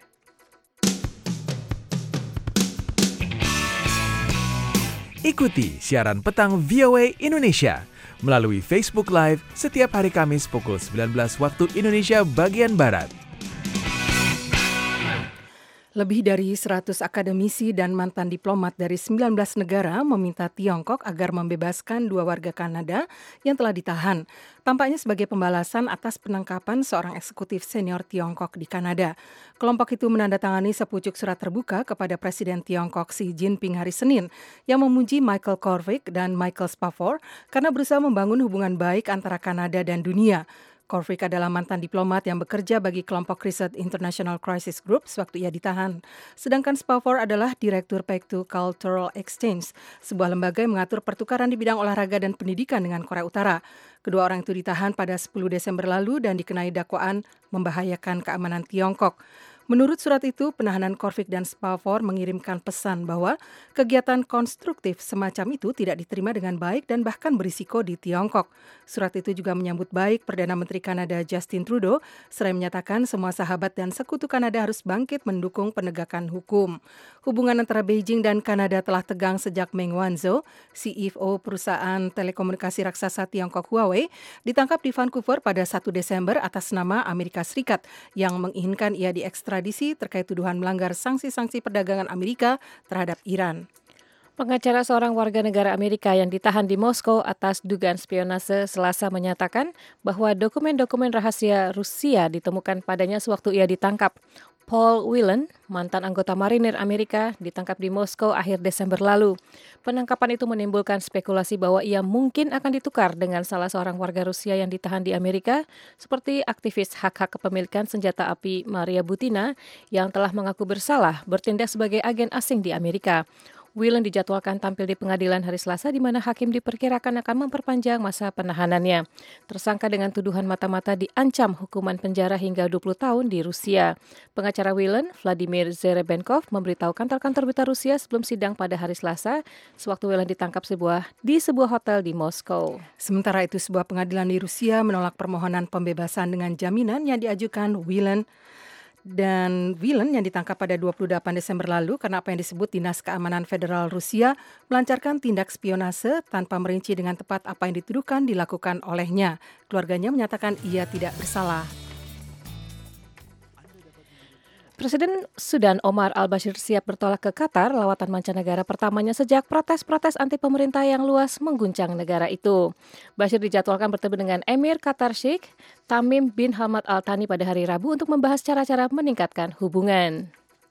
Ikuti siaran petang V O A Indonesia melalui Facebook Live setiap hari Kamis pukul sembilan belas waktu Indonesia bagian Barat. Lebih dari seratus akademisi dan mantan diplomat dari sembilan belas negara meminta Tiongkok agar membebaskan dua warga Kanada yang telah ditahan. Tampaknya sebagai pembalasan atas penangkapan seorang eksekutif senior Tiongkok di Kanada. Kelompok itu menandatangani sepucuk surat terbuka kepada Presiden Tiongkok Xi Jinping hari Senin yang memuji Michael Kovrig dan Michael Spavor karena berusaha membangun hubungan baik antara Kanada dan dunia. Kovrig adalah mantan diplomat yang bekerja bagi kelompok riset International Crisis Group sewaktu ia ditahan. Sedangkan Spavor adalah Direktur Pektu Cultural Exchange, sebuah lembaga yang mengatur pertukaran di bidang olahraga dan pendidikan dengan Korea Utara. Kedua orang itu ditahan pada sepuluh Desember lalu dan dikenai dakwaan membahayakan keamanan Tiongkok. Menurut surat itu, penahanan Kovrig dan Spavor mengirimkan pesan bahwa kegiatan konstruktif semacam itu tidak diterima dengan baik dan bahkan berisiko di Tiongkok. Surat itu juga menyambut baik Perdana Menteri Kanada Justin Trudeau, seraya menyatakan semua sahabat dan sekutu Kanada harus bangkit mendukung penegakan hukum. Hubungan antara Beijing dan Kanada telah tegang sejak Meng Wanzhou, C E O perusahaan telekomunikasi raksasa Tiongkok Huawei, ditangkap di Vancouver pada satu Desember atas nama Amerika Serikat yang menginginkan ia diekstradisi terkait tuduhan melanggar sanksi-sanksi perdagangan Amerika terhadap Iran. Pengacara seorang warga negara Amerika yang ditahan di Moskow atas dugaan spionase Selasa menyatakan bahwa dokumen-dokumen rahasia Rusia ditemukan padanya sewaktu ia ditangkap. Paul Whelan, mantan anggota marinir Amerika, ditangkap di Moskow akhir Desember lalu. Penangkapan itu menimbulkan spekulasi bahwa ia mungkin akan ditukar dengan salah seorang warga Rusia yang ditahan di Amerika, seperti aktivis hak-hak kepemilikan senjata api Maria Butina yang telah mengaku bersalah bertindak sebagai agen asing di Amerika. Whelan dijadwalkan tampil di pengadilan hari Selasa di mana hakim diperkirakan akan memperpanjang masa penahanannya. Tersangka dengan tuduhan mata-mata diancam hukuman penjara hingga dua puluh tahun di Rusia. Pengacara Whelan, Vladimir Zerebenkov, memberitahu kantor-kantor berita Rusia sebelum sidang pada hari Selasa, sewaktu Whelan ditangkap sebuah di sebuah hotel di Moskow. Sementara itu, sebuah pengadilan di Rusia menolak permohonan pembebasan dengan jaminan yang diajukan Whelan. Dan Whelan yang ditangkap pada dua puluh delapan Desember lalu karena apa yang disebut Dinas Keamanan Federal Rusia melancarkan tindak spionase tanpa merinci dengan tepat apa yang dituduhkan dilakukan olehnya. Keluarganya menyatakan ia tidak bersalah. Presiden Sudan Omar al-Bashir siap bertolak ke Qatar, lawatan mancanegara pertamanya sejak protes-protes anti pemerintah yang luas mengguncang negara itu. Bashir dijadwalkan bertemu dengan Emir Qatar Sheikh Tamim bin Hamad Al Thani pada hari Rabu untuk membahas cara-cara meningkatkan hubungan.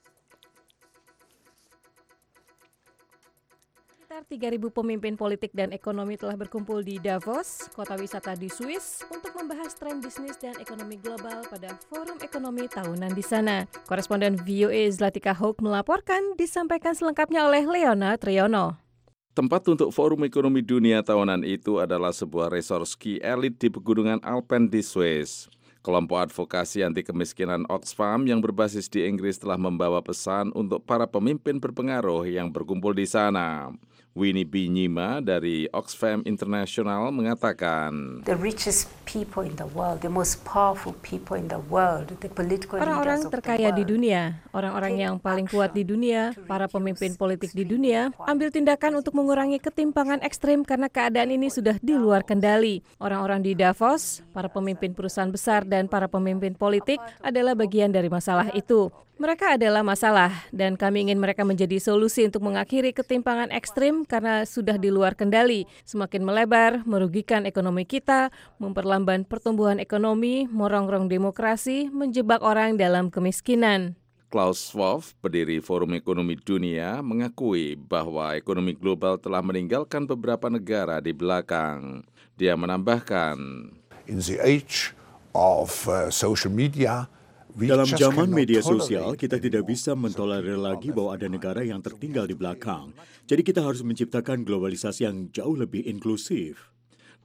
Sekitar tiga ribu pemimpin politik dan ekonomi telah berkumpul di Davos, kota wisata di Swiss, untuk membahas tren bisnis dan ekonomi global pada Forum Ekonomi Tahunan di sana. Koresponden V O A Zlatika Hoek melaporkan, disampaikan selengkapnya oleh Leonard Triono. Tempat untuk Forum Ekonomi Dunia tahunan itu adalah sebuah resort ski elit di pegunungan Alpen di Swiss. Kelompok advokasi anti kemiskinan Oxfam yang berbasis di Inggris telah membawa pesan untuk para pemimpin berpengaruh yang berkumpul di sana. Winnie Binyima dari Oxfam International mengatakan, The richest people in the world, the most powerful people in the world, the political orang-orang terkaya di dunia, orang-orang yang paling kuat di dunia, para pemimpin politik di dunia, ambil tindakan untuk mengurangi ketimpangan ekstrim karena keadaan ini sudah di luar kendali. Orang-orang di Davos, para pemimpin perusahaan besar dan para pemimpin politik adalah bagian dari masalah itu. Mereka adalah masalah dan kami ingin mereka menjadi solusi untuk mengakhiri ketimpangan ekstrim karena sudah di luar kendali, semakin melebar, merugikan ekonomi kita, memperlambat pertumbuhan ekonomi, merongrong demokrasi, menjebak orang dalam kemiskinan. Klaus Schwab, pendiri Forum Ekonomi Dunia, mengakui bahwa ekonomi global telah meninggalkan beberapa negara di belakang. Dia menambahkan, In the age of uh, social media, dalam zaman media sosial, kita tidak bisa mentolerir lagi bahwa ada negara yang tertinggal di belakang. Jadi kita harus menciptakan globalisasi yang jauh lebih inklusif.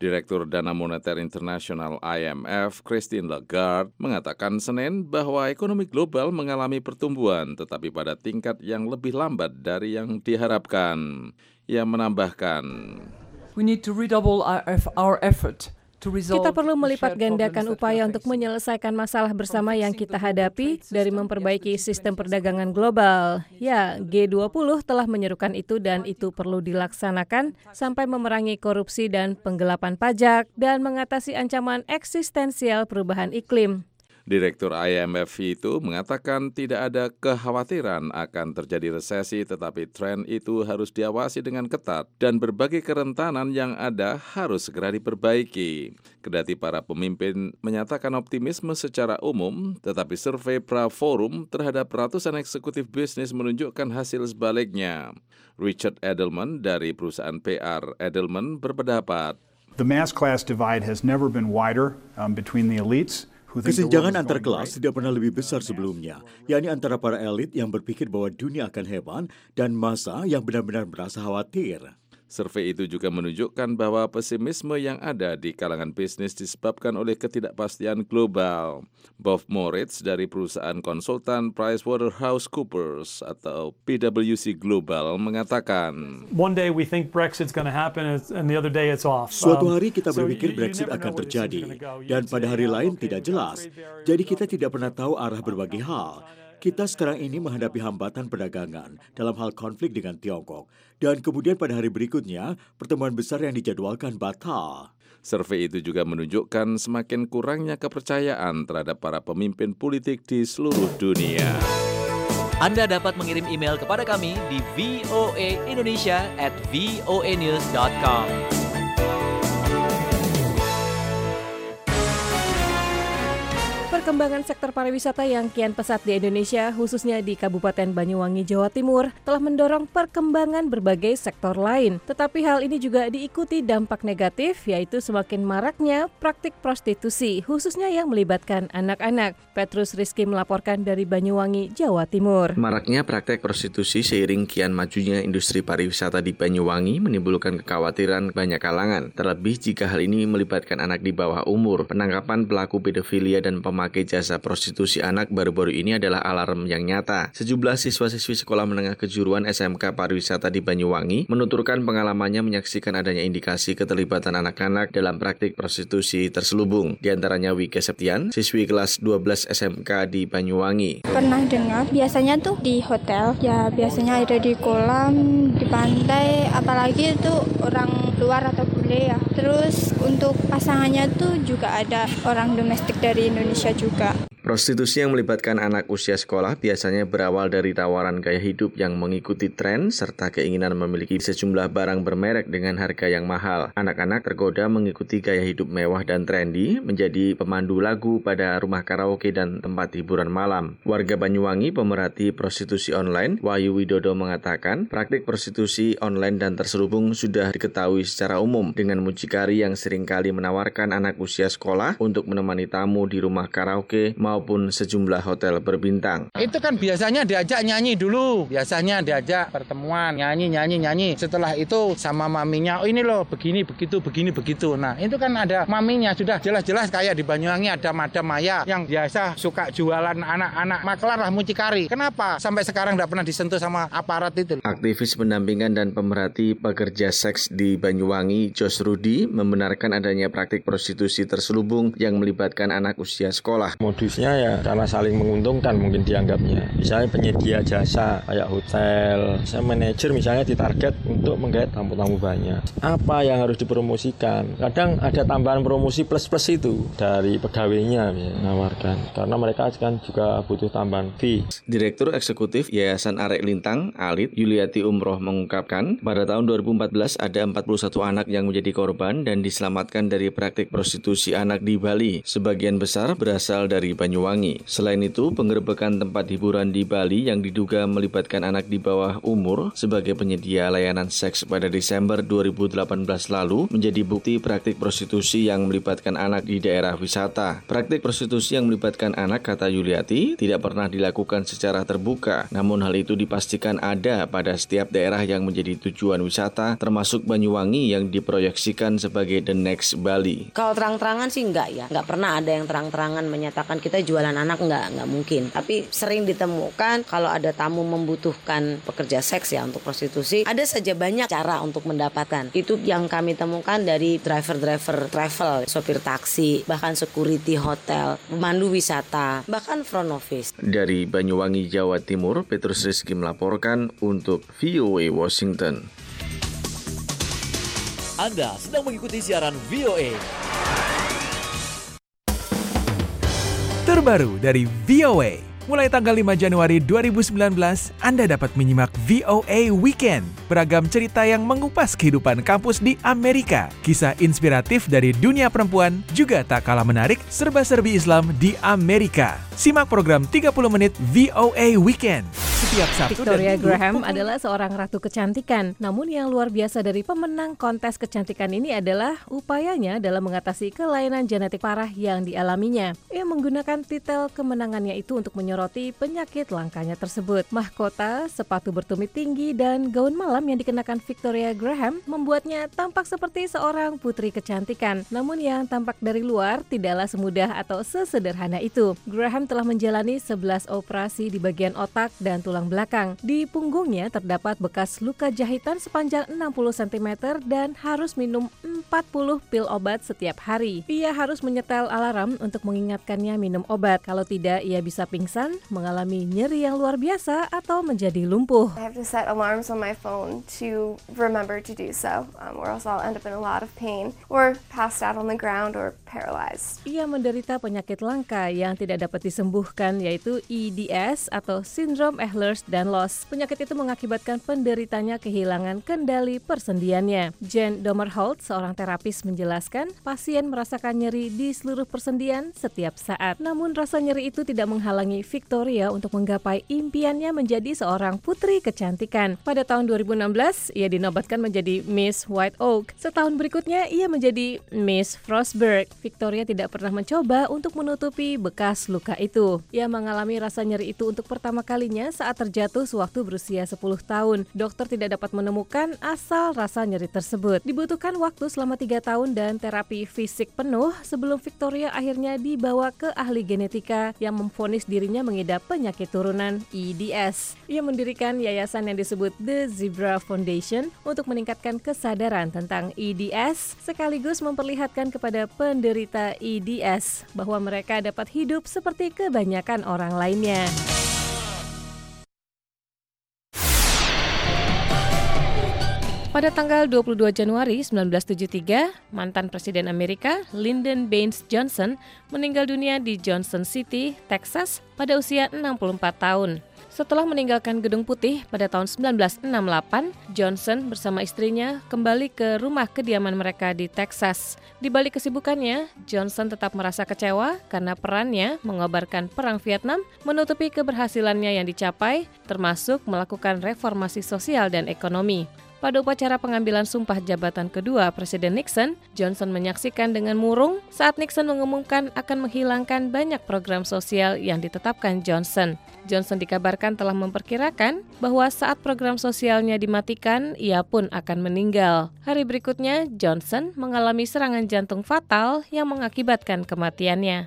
Direktur Dana Moneter Internasional I M F, Christine Lagarde, mengatakan Senin bahwa ekonomi global mengalami pertumbuhan tetapi pada tingkat yang lebih lambat dari yang diharapkan. Ia menambahkan, We need to redouble our, our effort. Kita perlu melipat gandakan upaya untuk menyelesaikan masalah bersama yang kita hadapi dari memperbaiki sistem perdagangan global. Ya, G dua puluh telah menyerukan itu dan itu perlu dilaksanakan sampai memerangi korupsi dan penggelapan pajak dan mengatasi ancaman eksistensial perubahan iklim. Direktur I M F itu mengatakan tidak ada kekhawatiran akan terjadi resesi, tetapi tren itu harus diawasi dengan ketat dan berbagai kerentanan yang ada harus segera diperbaiki. Kendati para pemimpin menyatakan optimisme secara umum, tetapi survei Praforum terhadap ratusan eksekutif bisnis menunjukkan hasil sebaliknya. Richard Edelman dari perusahaan P R Edelman berpendapat, The mass class divide has never been wider um, between the elites. Kesenjangan antar kelas tidak pernah lebih besar sebelumnya, yakni antara para elit yang berpikir bahwa dunia akan hebat dan massa yang benar-benar merasa khawatir. Survei itu juga menunjukkan bahwa pesimisme yang ada di kalangan bisnis disebabkan oleh ketidakpastian global. Bob Moritz dari perusahaan konsultan PricewaterhouseCoopers atau P W C Global mengatakan, One day we think Brexit's going to happen and the other day it's off. Suatu hari kita berpikir Brexit akan terjadi dan pada hari lain tidak jelas. Jadi kita tidak pernah tahu arah berbagai hal. Kita sekarang ini menghadapi hambatan perdagangan dalam hal konflik dengan Tiongkok. Dan kemudian pada hari berikutnya, pertemuan besar yang dijadwalkan batal. Survei itu juga menunjukkan semakin kurangnya kepercayaan terhadap para pemimpin politik di seluruh dunia. Anda dapat mengirim email kepada kami di v o a indonesia at v o a news dot com. Perkembangan sektor pariwisata yang kian pesat di Indonesia, khususnya di Kabupaten Banyuwangi, Jawa Timur, telah mendorong perkembangan berbagai sektor lain. Tetapi hal ini juga diikuti dampak negatif, yaitu semakin maraknya praktik prostitusi, khususnya yang melibatkan anak-anak. Petrus Rizky melaporkan dari Banyuwangi, Jawa Timur. Maraknya praktek prostitusi seiring kian majunya industri pariwisata di Banyuwangi menimbulkan kekhawatiran banyak kalangan. Terlebih jika hal ini melibatkan anak di bawah umur. Penangkapan pelaku pedofilia dan pemakai jasa prostitusi anak baru-baru ini adalah alarm yang nyata. Sejumlah siswa-siswi sekolah menengah kejuruan S M K Pariwisata di Banyuwangi menuturkan pengalamannya menyaksikan adanya indikasi keterlibatan anak-anak dalam praktik prostitusi terselubung. Di antaranya Wike Septian, siswi kelas dua belas S M K di Banyuwangi. Pernah dengar, biasanya tuh di hotel, ya biasanya ada di kolam, di pantai, apalagi itu orang luar atau bule ya. Terus untuk pasangannya tuh juga ada orang domestik dari Indonesia juga. Prostitusi yang melibatkan anak usia sekolah biasanya berawal dari tawaran gaya hidup yang mengikuti tren serta keinginan memiliki sejumlah barang bermerek dengan harga yang mahal. Anak-anak tergoda mengikuti gaya hidup mewah dan trendy menjadi pemandu lagu pada rumah karaoke dan tempat hiburan malam. Warga Banyuwangi pemerhati prostitusi online, Wahyu Widodo mengatakan praktik prostitusi online dan terselubung sudah diketahui secara umum dengan mucikari yang seringkali menawarkan anak usia sekolah untuk menemani tamu di rumah karaoke maupun sejumlah hotel berbintang. Itu kan biasanya diajak nyanyi dulu, biasanya diajak pertemuan, nyanyi, nyanyi, nyanyi. Setelah itu sama maminya, oh ini loh begini, begitu, begini, begitu. Nah itu kan ada maminya, sudah jelas-jelas kayak di Banyuwangi ada Madam Maya yang biasa suka jualan anak-anak maklar lah mucikari. Kenapa sampai sekarang tidak pernah disentuh sama aparat itu? Aktivis pendampingan dan pemerhati pekerja seks di Banyuwangi, Jos Rudi, membenarkan adanya praktik prostitusi terselubung yang melibatkan anak usia sekolah. Modusnya ya karena saling menguntungkan mungkin dianggapnya. Misalnya penyedia jasa kayak hotel, saya manajer misalnya ditarget untuk menggait tamu-tamu banyak. Apa yang harus dipromosikan? Kadang ada tambahan promosi plus-plus itu dari pegawainya menawarkan. Karena mereka kan juga butuh tambahan fee. Direktur Eksekutif Yayasan Arek Lintang, Alit, Yuliati Umroh mengungkapkan, pada tahun dua ribu empat belas ada empat puluh satu anak yang menjadi korban dan diselamatkan dari praktik prostitusi anak di Bali. Sebagian besar berasal dari Banyuwangi. Banyuwangi. Selain itu, penggerebekan tempat hiburan di Bali yang diduga melibatkan anak di bawah umur sebagai penyedia layanan seks pada Desember dua ribu delapan belas lalu menjadi bukti praktik prostitusi yang melibatkan anak di daerah wisata. Praktik prostitusi yang melibatkan anak, kata Yuliati, tidak pernah dilakukan secara terbuka, namun hal itu dipastikan ada pada setiap daerah yang menjadi tujuan wisata, termasuk Banyuwangi yang diproyeksikan sebagai the next Bali. Kalau terang-terangan sih enggak ya, enggak pernah ada yang terang-terangan menyatakan kita jualan anak, enggak, enggak mungkin. Tapi sering ditemukan kalau ada tamu membutuhkan pekerja seks ya untuk prostitusi, ada saja banyak cara untuk mendapatkan. Itu yang kami temukan dari driver-driver travel, sopir taksi, bahkan security hotel, pemandu wisata, bahkan front office. Dari Banyuwangi, Jawa Timur, Petrus Rizky melaporkan untuk V O A Washington. Anda sedang mengikuti siaran V O A. Terbaru dari V O A. Mulai tanggal lima Januari dua ribu sembilan belas, Anda dapat menyimak V O A Weekend. Beragam cerita yang mengupas kehidupan kampus di Amerika. Kisah inspiratif dari dunia perempuan, juga tak kalah menarik serba-serbi Islam di Amerika. Simak program tiga puluh menit V O A Weekend. Setiap Sabtu Victoria dan Minggu, Graham pukul... adalah seorang ratu kecantikan. Namun yang luar biasa dari pemenang kontes kecantikan ini adalah upayanya dalam mengatasi kelainan genetik parah yang dialaminya. Ia menggunakan titel kemenangannya itu untuk menyoroti penyakit langkanya tersebut. Mahkota, sepatu bertumit tinggi, dan gaun malam yang dikenakan Victoria Graham membuatnya tampak seperti seorang putri kecantikan. Namun yang tampak dari luar tidaklah semudah atau sesederhana itu. Graham telah menjalani sebelas operasi di bagian otak dan tulang belakang. Di punggungnya terdapat bekas luka jahitan sepanjang enam puluh sentimeter dan harus minum empat puluh pil obat setiap hari. Ia harus menyetel alarm untuk mengingatkannya minum obat. Kalau tidak, ia bisa pingsan, mengalami nyeri yang luar biasa, atau menjadi lumpuh. I have to set alarms on my phone to remember to do so, um, or else I'll end up in a lot of pain, or passed out on the ground, or paralyzed. Ia menderita penyakit langka yang tidak dapat disembuhkan, yaitu E D S atau Syndrome Ehlers-Danlos. Penyakit itu mengakibatkan penderitanya kehilangan kendali persendiannya. Jen Domerholt, seorang terapis, menjelaskan pasien merasakan nyeri di seluruh persendian setiap saat. Namun rasa nyeri itu tidak menghalangi Victoria untuk menggapai impiannya menjadi seorang putri kecantikan. Pada tahun dua ribu enam belas, ia dinobatkan menjadi Miss White Oak. Setahun berikutnya, ia menjadi Miss Frostburg. Victoria tidak pernah mencoba untuk menutupi bekas luka itu. Ia mengalami rasa nyeri itu untuk pertama kalinya saat terjatuh sewaktu berusia sepuluh tahun. Dokter tidak dapat menemukan asal rasa nyeri tersebut. Dibutuhkan waktu selama tiga tahun dan terapi fisik penuh sebelum Victoria akhirnya dibawa ke ahli genetika yang memvonis dirinya mengidap penyakit turunan E D S. Ia mendirikan yayasan yang disebut The Zebra Foundation untuk meningkatkan kesadaran tentang E D S sekaligus memperlihatkan kepada penderita E D S bahwa mereka dapat hidup seperti kebanyakan orang lainnya. Pada tanggal dua puluh dua Januari seribu sembilan ratus tujuh puluh tiga, mantan Presiden Amerika Lyndon Baines Johnson meninggal dunia di Johnson City, Texas pada usia enam puluh empat tahun. Setelah meninggalkan Gedung Putih pada tahun seribu sembilan ratus enam puluh delapan, Johnson bersama istrinya kembali ke rumah kediaman mereka di Texas. Di balik kesibukannya, Johnson tetap merasa kecewa karena perannya mengobarkan Perang Vietnam menutupi keberhasilannya yang dicapai, termasuk melakukan reformasi sosial dan ekonomi. Pada upacara pengambilan sumpah jabatan kedua Presiden Nixon, Johnson menyaksikan dengan murung saat Nixon mengumumkan akan menghilangkan banyak program sosial yang ditetapkan Johnson. Johnson dikabarkan telah memperkirakan bahwa saat program sosialnya dimatikan, ia pun akan meninggal. Hari berikutnya, Johnson mengalami serangan jantung fatal yang mengakibatkan kematiannya.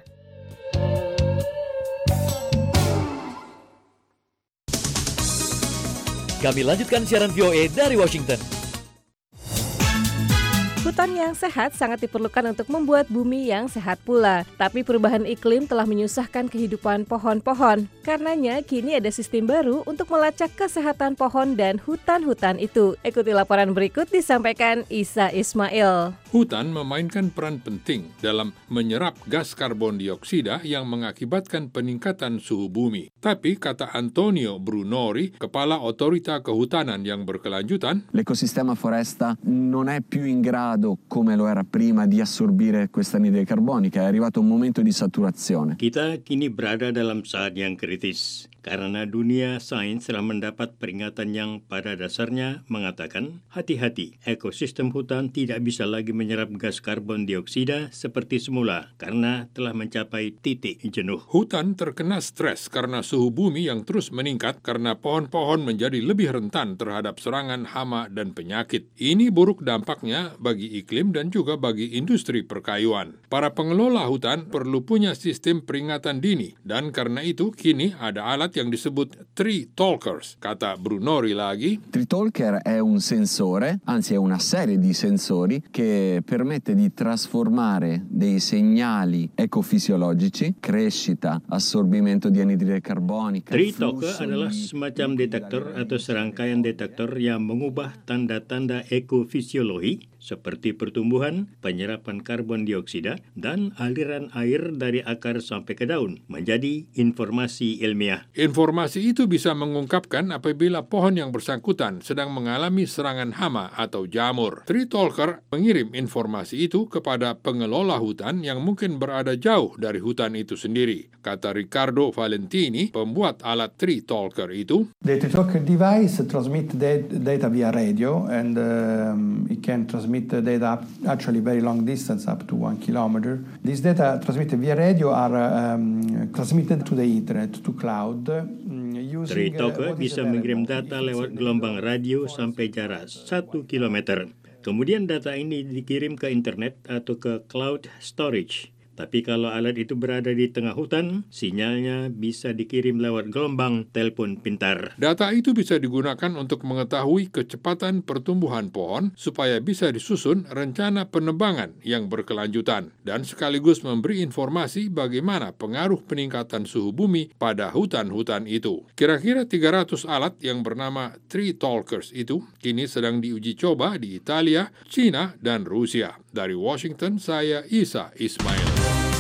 Kami lanjutkan siaran V O A dari Washington. Hutan yang sehat sangat diperlukan untuk membuat bumi yang sehat pula. Tapi perubahan iklim telah menyusahkan kehidupan pohon-pohon. Karenanya, kini ada sistem baru untuk melacak kesehatan pohon dan hutan-hutan itu. Ikuti laporan berikut disampaikan Isa Ismail. Hutan memainkan peran penting dalam menyerap gas karbon dioksida yang mengakibatkan peningkatan suhu bumi. Tapi, kata Antonio Brunori, Kepala Otorita Kehutanan yang Berkelanjutan, l'ecosistema foresta non è più in grado grado, come lo era prima, di assorbire questa anidride carbonica. È arrivato un momento di saturazione. Kita kini berada dalam saat yang kritis karena dunia sains telah mendapat peringatan yang pada dasarnya mengatakan hati-hati, ekosistem hutan tidak bisa lagi menyerap gas karbon dioksida seperti semula karena telah mencapai titik jenuh. Hutan terkena stres karena suhu bumi yang terus meningkat karena pohon-pohon menjadi lebih rentan terhadap serangan hama dan penyakit. Ini buruk dampaknya bagi iklim dan juga bagi industri perkayuan. Para pengelola hutan perlu punya sistem peringatan dini dan karena itu kini ada alat yang disebut tree talkers. Kata Brunori lagi, Tree talker è un sensore, anzi è una serie di sensori che permette di trasformare dei segnali ecofisiologici, crescita, assorbimento di anidride carbonica. Tree talker adalah semacam detektor atau serangkaian detektor yang mengubah tanda-tanda ekofisiologi seperti pertumbuhan, penyerapan karbon dioksida, dan aliran air dari akar sampai ke daun menjadi informasi ilmiah. Informasi itu bisa mengungkapkan apabila pohon yang bersangkutan sedang mengalami serangan hama atau jamur. Tree talker mengirim informasi itu kepada pengelola hutan yang mungkin berada jauh dari hutan itu sendiri. Kata Riccardo Valentini, pembuat alat tree talker itu, The tree talker device transmit data via radio and um, it can transmit data actually very long distance, up to one kilometer. These data transmitted via radio are um, transmitted to the internet, to cloud. Tree talker bisa mengirim data lewat gelombang radio sampai jarak satu kilometer. Kemudian data ini dikirim ke internet atau ke cloud storage. Tapi kalau alat itu berada di tengah hutan, sinyalnya bisa dikirim lewat gelombang telepon pintar. Data itu bisa digunakan untuk mengetahui kecepatan pertumbuhan pohon supaya bisa disusun rencana penebangan yang berkelanjutan dan sekaligus memberi informasi bagaimana pengaruh peningkatan suhu bumi pada hutan-hutan itu. Kira-kira tiga ratus alat yang bernama Tree Talkers itu kini sedang diuji coba di Italia, China, dan Rusia. Dari Washington, saya Isa Ismail.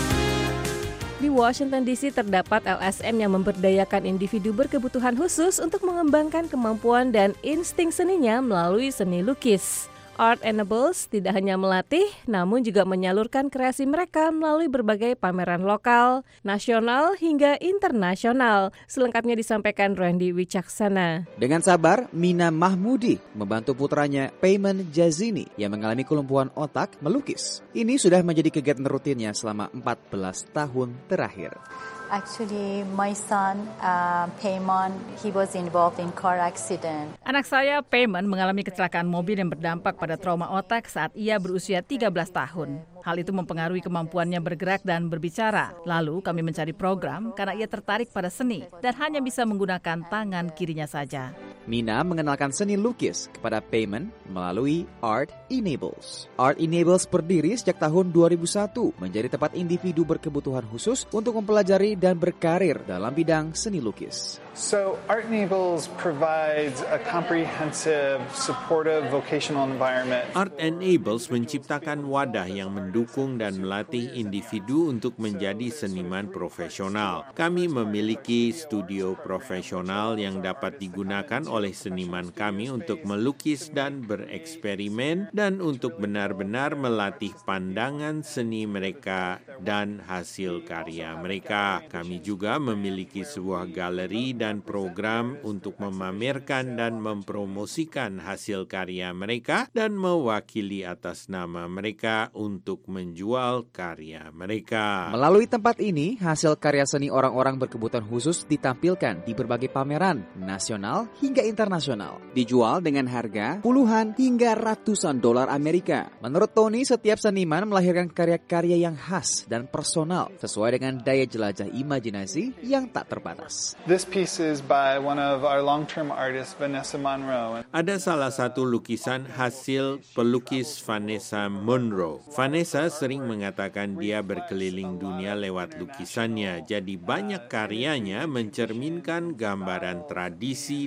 Di Washington D C terdapat L S M yang memberdayakan individu berkebutuhan khusus untuk mengembangkan kemampuan dan insting seninya melalui seni lukis. Art Enables tidak hanya melatih, namun juga menyalurkan kreasi mereka melalui berbagai pameran lokal, nasional, hingga internasional. Selengkapnya disampaikan Randy Wicaksana. Dengan sabar, Mina Mahmudi membantu putranya Payman Jazini yang mengalami kelumpuhan otak melukis. Ini sudah menjadi kegiatan rutinnya selama empat belas tahun terakhir. Actually, my son, uh, Payman, he was involved in car accident. Anak saya, Payman, mengalami kecelakaan mobil yang berdampak pada trauma otak saat ia berusia tiga belas tahun. Hal itu mempengaruhi kemampuannya bergerak dan berbicara. Lalu kami mencari program karena ia tertarik pada seni dan hanya bisa menggunakan tangan kirinya saja. Mina mengenalkan seni lukis kepada Payman melalui Art Enables. Art Enables berdiri sejak tahun dua ribu satu menjadi tempat individu berkebutuhan khusus untuk mempelajari dan berkarir dalam bidang seni lukis. So Art Enables provides a comprehensive, supportive vocational environment. Art Enables menciptakan wadah yang mendukung dan melatih individu untuk menjadi seniman profesional. Kami memiliki studio profesional yang dapat digunakan oleh seniman kami untuk melukis dan bereksperimen dan untuk benar-benar melatih pandangan seni mereka dan hasil karya mereka. Kami juga memiliki sebuah galeri dan program untuk memamerkan dan mempromosikan hasil karya mereka dan mewakili atas nama mereka untuk menjual karya mereka. Melalui tempat ini, hasil karya seni orang-orang berkebutuhan khusus ditampilkan di berbagai pameran nasional hingga internasional. Dijual dengan harga puluhan hingga ratusan dolar Amerika. Menurut Tony, setiap seniman melahirkan karya-karya yang khas dan personal sesuai dengan daya jelajah imajinasi yang tak terbatas. This piece is by one of our long-term artists, Vanessa Monroe. Ada salah satu lukisan hasil pelukis Vanessa Monroe. Vanessa sering mengatakan dia berkeliling dunia lewat lukisannya, jadi banyak karyanya mencerminkan gambaran tradisi dan gaya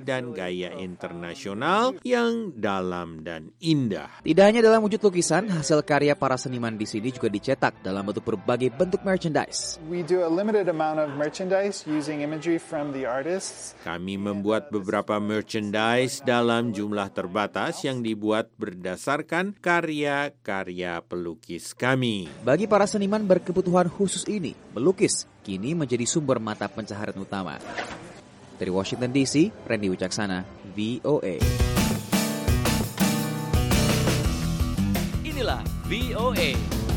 budaya internasional yang dalam dan indah. Tidak hanya dalam wujud lukisan, hasil karya para seniman di sini juga dicetak dalam bentuk berbagai bentuk merchandise. We do a limited amount of merchandise using imagery from the artists. Kami membuat beberapa merchandise dalam jumlah terbatas yang dibuat berdasarkan karya-karya pelukis kami. Bagi para seniman berkebutuhan khusus ini, melukis kini menjadi sumber mata pencaharian utama. Dari Washington D C, Randy Wicaksana, V O A. Inilah V O A.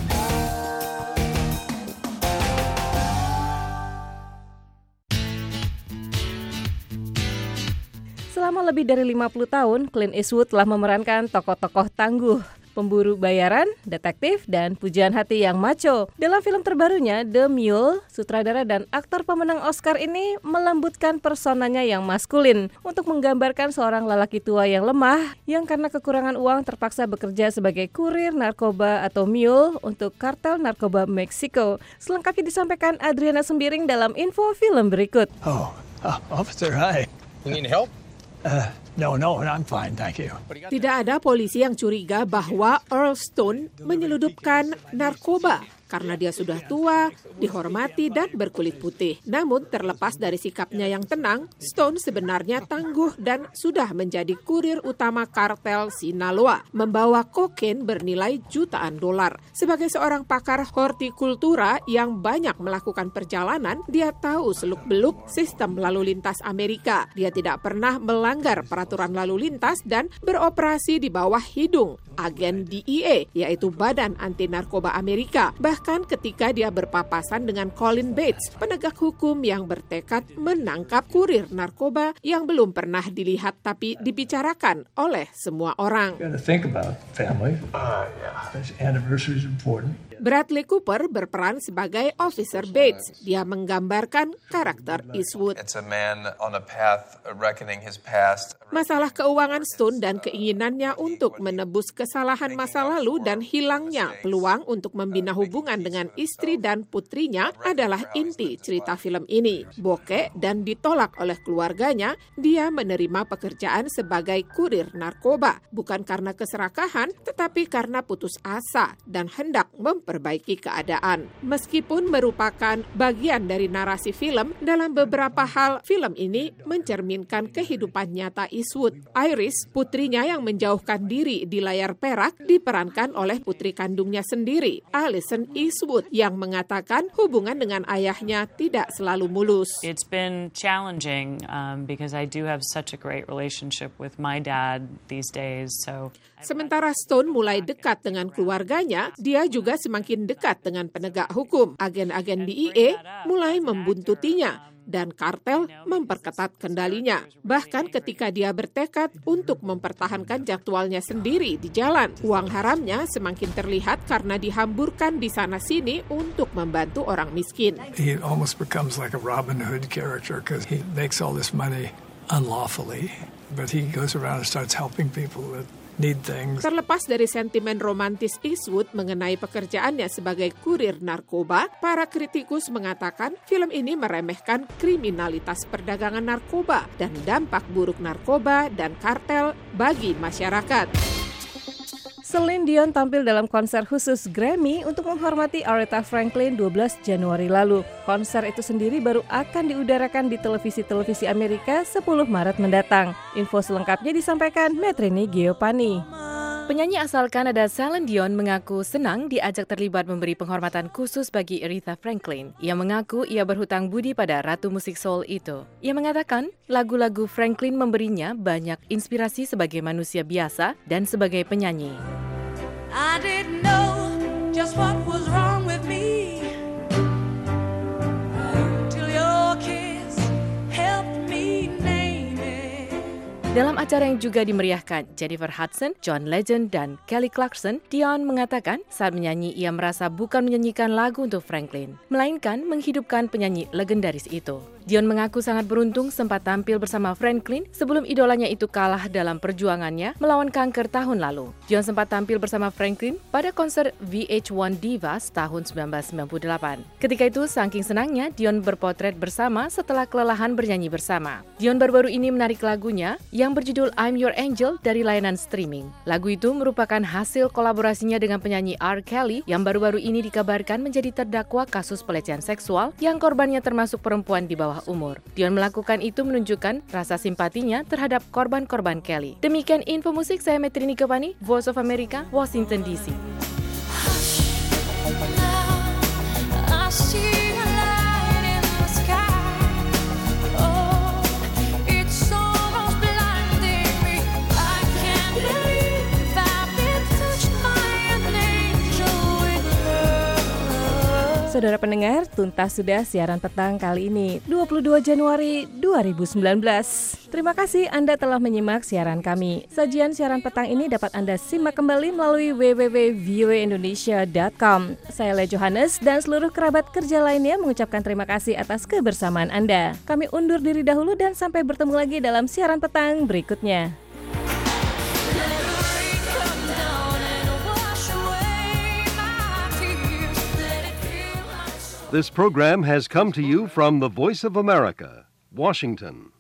Selama lebih dari lima puluh tahun, Clint Eastwood telah memerankan tokoh-tokoh tangguh, pemburu bayaran, detektif, dan pujaan hati yang macho. Dalam film terbarunya, The Mule, sutradara dan aktor pemenang Oscar ini melembutkan personanya yang maskulin untuk menggambarkan seorang lelaki tua yang lemah yang karena kekurangan uang terpaksa bekerja sebagai kurir narkoba atau mule untuk kartel narkoba Meksiko. Selengkapnya disampaikan Adriana Sembiring dalam info film berikut. Oh, uh, officer, hi. You need help? Uh, no, no, I'm fine, thank you. Tidak ada polisi yang curiga bahwa Earl Stone menyeludupkan narkoba karena dia sudah tua, dihormati, dan berkulit putih. Namun terlepas dari sikapnya yang tenang, Stone sebenarnya tangguh dan sudah menjadi kurir utama kartel Sinaloa, membawa kokain bernilai jutaan dolar. Sebagai seorang pakar hortikultura yang banyak melakukan perjalanan, dia tahu seluk-beluk sistem lalu lintas Amerika. Dia tidak pernah melanggar peraturan lalu lintas dan beroperasi di bawah hidung agen D E A, yaitu Badan Anti Narkoba Amerika. Bahkan ketika dia berpapasan dengan Colin Bates, penegak hukum yang bertekad menangkap kurir narkoba yang belum pernah dilihat tapi dibicarakan oleh semua orang. Bradley Cooper berperan sebagai Officer Bates. Dia menggambarkan karakter Eastwood. Masalah keuangan Stone dan keinginannya untuk menebus kesalahan masa lalu dan hilangnya peluang untuk membina hubungan dengan istri dan putrinya adalah inti cerita film ini. Bokeh dan ditolak oleh keluarganya, dia menerima pekerjaan sebagai kurir narkoba, bukan karena keserakahan, tetapi karena putus asa dan hendak memperbaiki keadaan. Meskipun merupakan bagian dari narasi film, dalam beberapa hal film ini mencerminkan kehidupan nyata Eastwood. Iris, putrinya yang menjauhkan diri di layar perak, diperankan oleh putri kandungnya sendiri, Alison Eastwood, yang mengatakan hubungan dengan ayahnya tidak selalu mulus. It's been challenging um, because I do have such a great relationship with my dad these days. So Sementara Stone mulai dekat dengan keluarganya, dia juga semakin dekat dengan penegak hukum. Agen-agen D E A mulai membuntutinya dan kartel memperketat kendalinya. Bahkan ketika dia bertekad untuk mempertahankan jadwalnya sendiri di jalan, uang haramnya semakin terlihat karena dihamburkan di sana-sini untuk membantu orang miskin. He almost becomes like a Robin Hood character because he makes all this money unlawfully, but he goes around and starts helping people with need things. Terlepas dari sentimen romantis Eastwood mengenai pekerjaannya sebagai kurir narkoba, para kritikus mengatakan film ini meremehkan kriminalitas perdagangan narkoba dan dampak buruk narkoba dan kartel bagi masyarakat. Celine Dion tampil dalam konser khusus Grammy untuk menghormati Aretha Franklin dua belas Januari lalu. Konser itu sendiri baru akan diudarakan di televisi-televisi Amerika sepuluh Maret mendatang. Info selengkapnya disampaikan Metrini Geopani. Penyanyi asal Kanada Celine Dion mengaku senang diajak terlibat memberi penghormatan khusus bagi Aretha Franklin. Ia mengaku ia berhutang budi pada ratu musik soul itu. Ia mengatakan lagu-lagu Franklin memberinya banyak inspirasi sebagai manusia biasa dan sebagai penyanyi. I didn't know just what was wrong with me till your kiss helped me name it. Dalam acara yang juga dimeriahkan Jennifer Hudson, John Legend, dan Kelly Clarkson, Dion mengatakan saat menyanyi ia merasa bukan menyanyikan lagu untuk Franklin, melainkan menghidupkan penyanyi legendaris itu. Dion mengaku sangat beruntung sempat tampil bersama Franklin sebelum idolanya itu kalah dalam perjuangannya melawan kanker tahun lalu. Dion sempat tampil bersama Franklin pada konser V H one Divas tahun sembilan belas sembilan puluh delapan. Ketika itu, saking senangnya, Dion berpotret bersama setelah kelelahan bernyanyi bersama. Dion baru-baru ini menarik lagunya yang berjudul I'm Your Angel dari layanan streaming. Lagu itu merupakan hasil kolaborasinya dengan penyanyi R. Kelly yang baru-baru ini dikabarkan menjadi terdakwa kasus pelecehan seksual yang korbannya termasuk perempuan di bawah umur. Dion melakukan itu menunjukkan rasa simpatinya terhadap korban-korban Kelly. Demikian info musik, saya Metrini Kepani, Voice of America, Washington D C. Saudara pendengar, tuntas sudah siaran petang kali ini, dua puluh dua Januari dua ribu sembilan belas. Terima kasih Anda telah menyimak siaran kami. Sajian siaran petang ini dapat Anda simak kembali melalui w w w titik v o a indonesia titik com. Saya Le Johannes dan seluruh kerabat kerja lainnya mengucapkan terima kasih atas kebersamaan Anda. Kami undur diri dahulu dan sampai bertemu lagi dalam siaran petang berikutnya. This program has come to you from the Voice of America, Washington.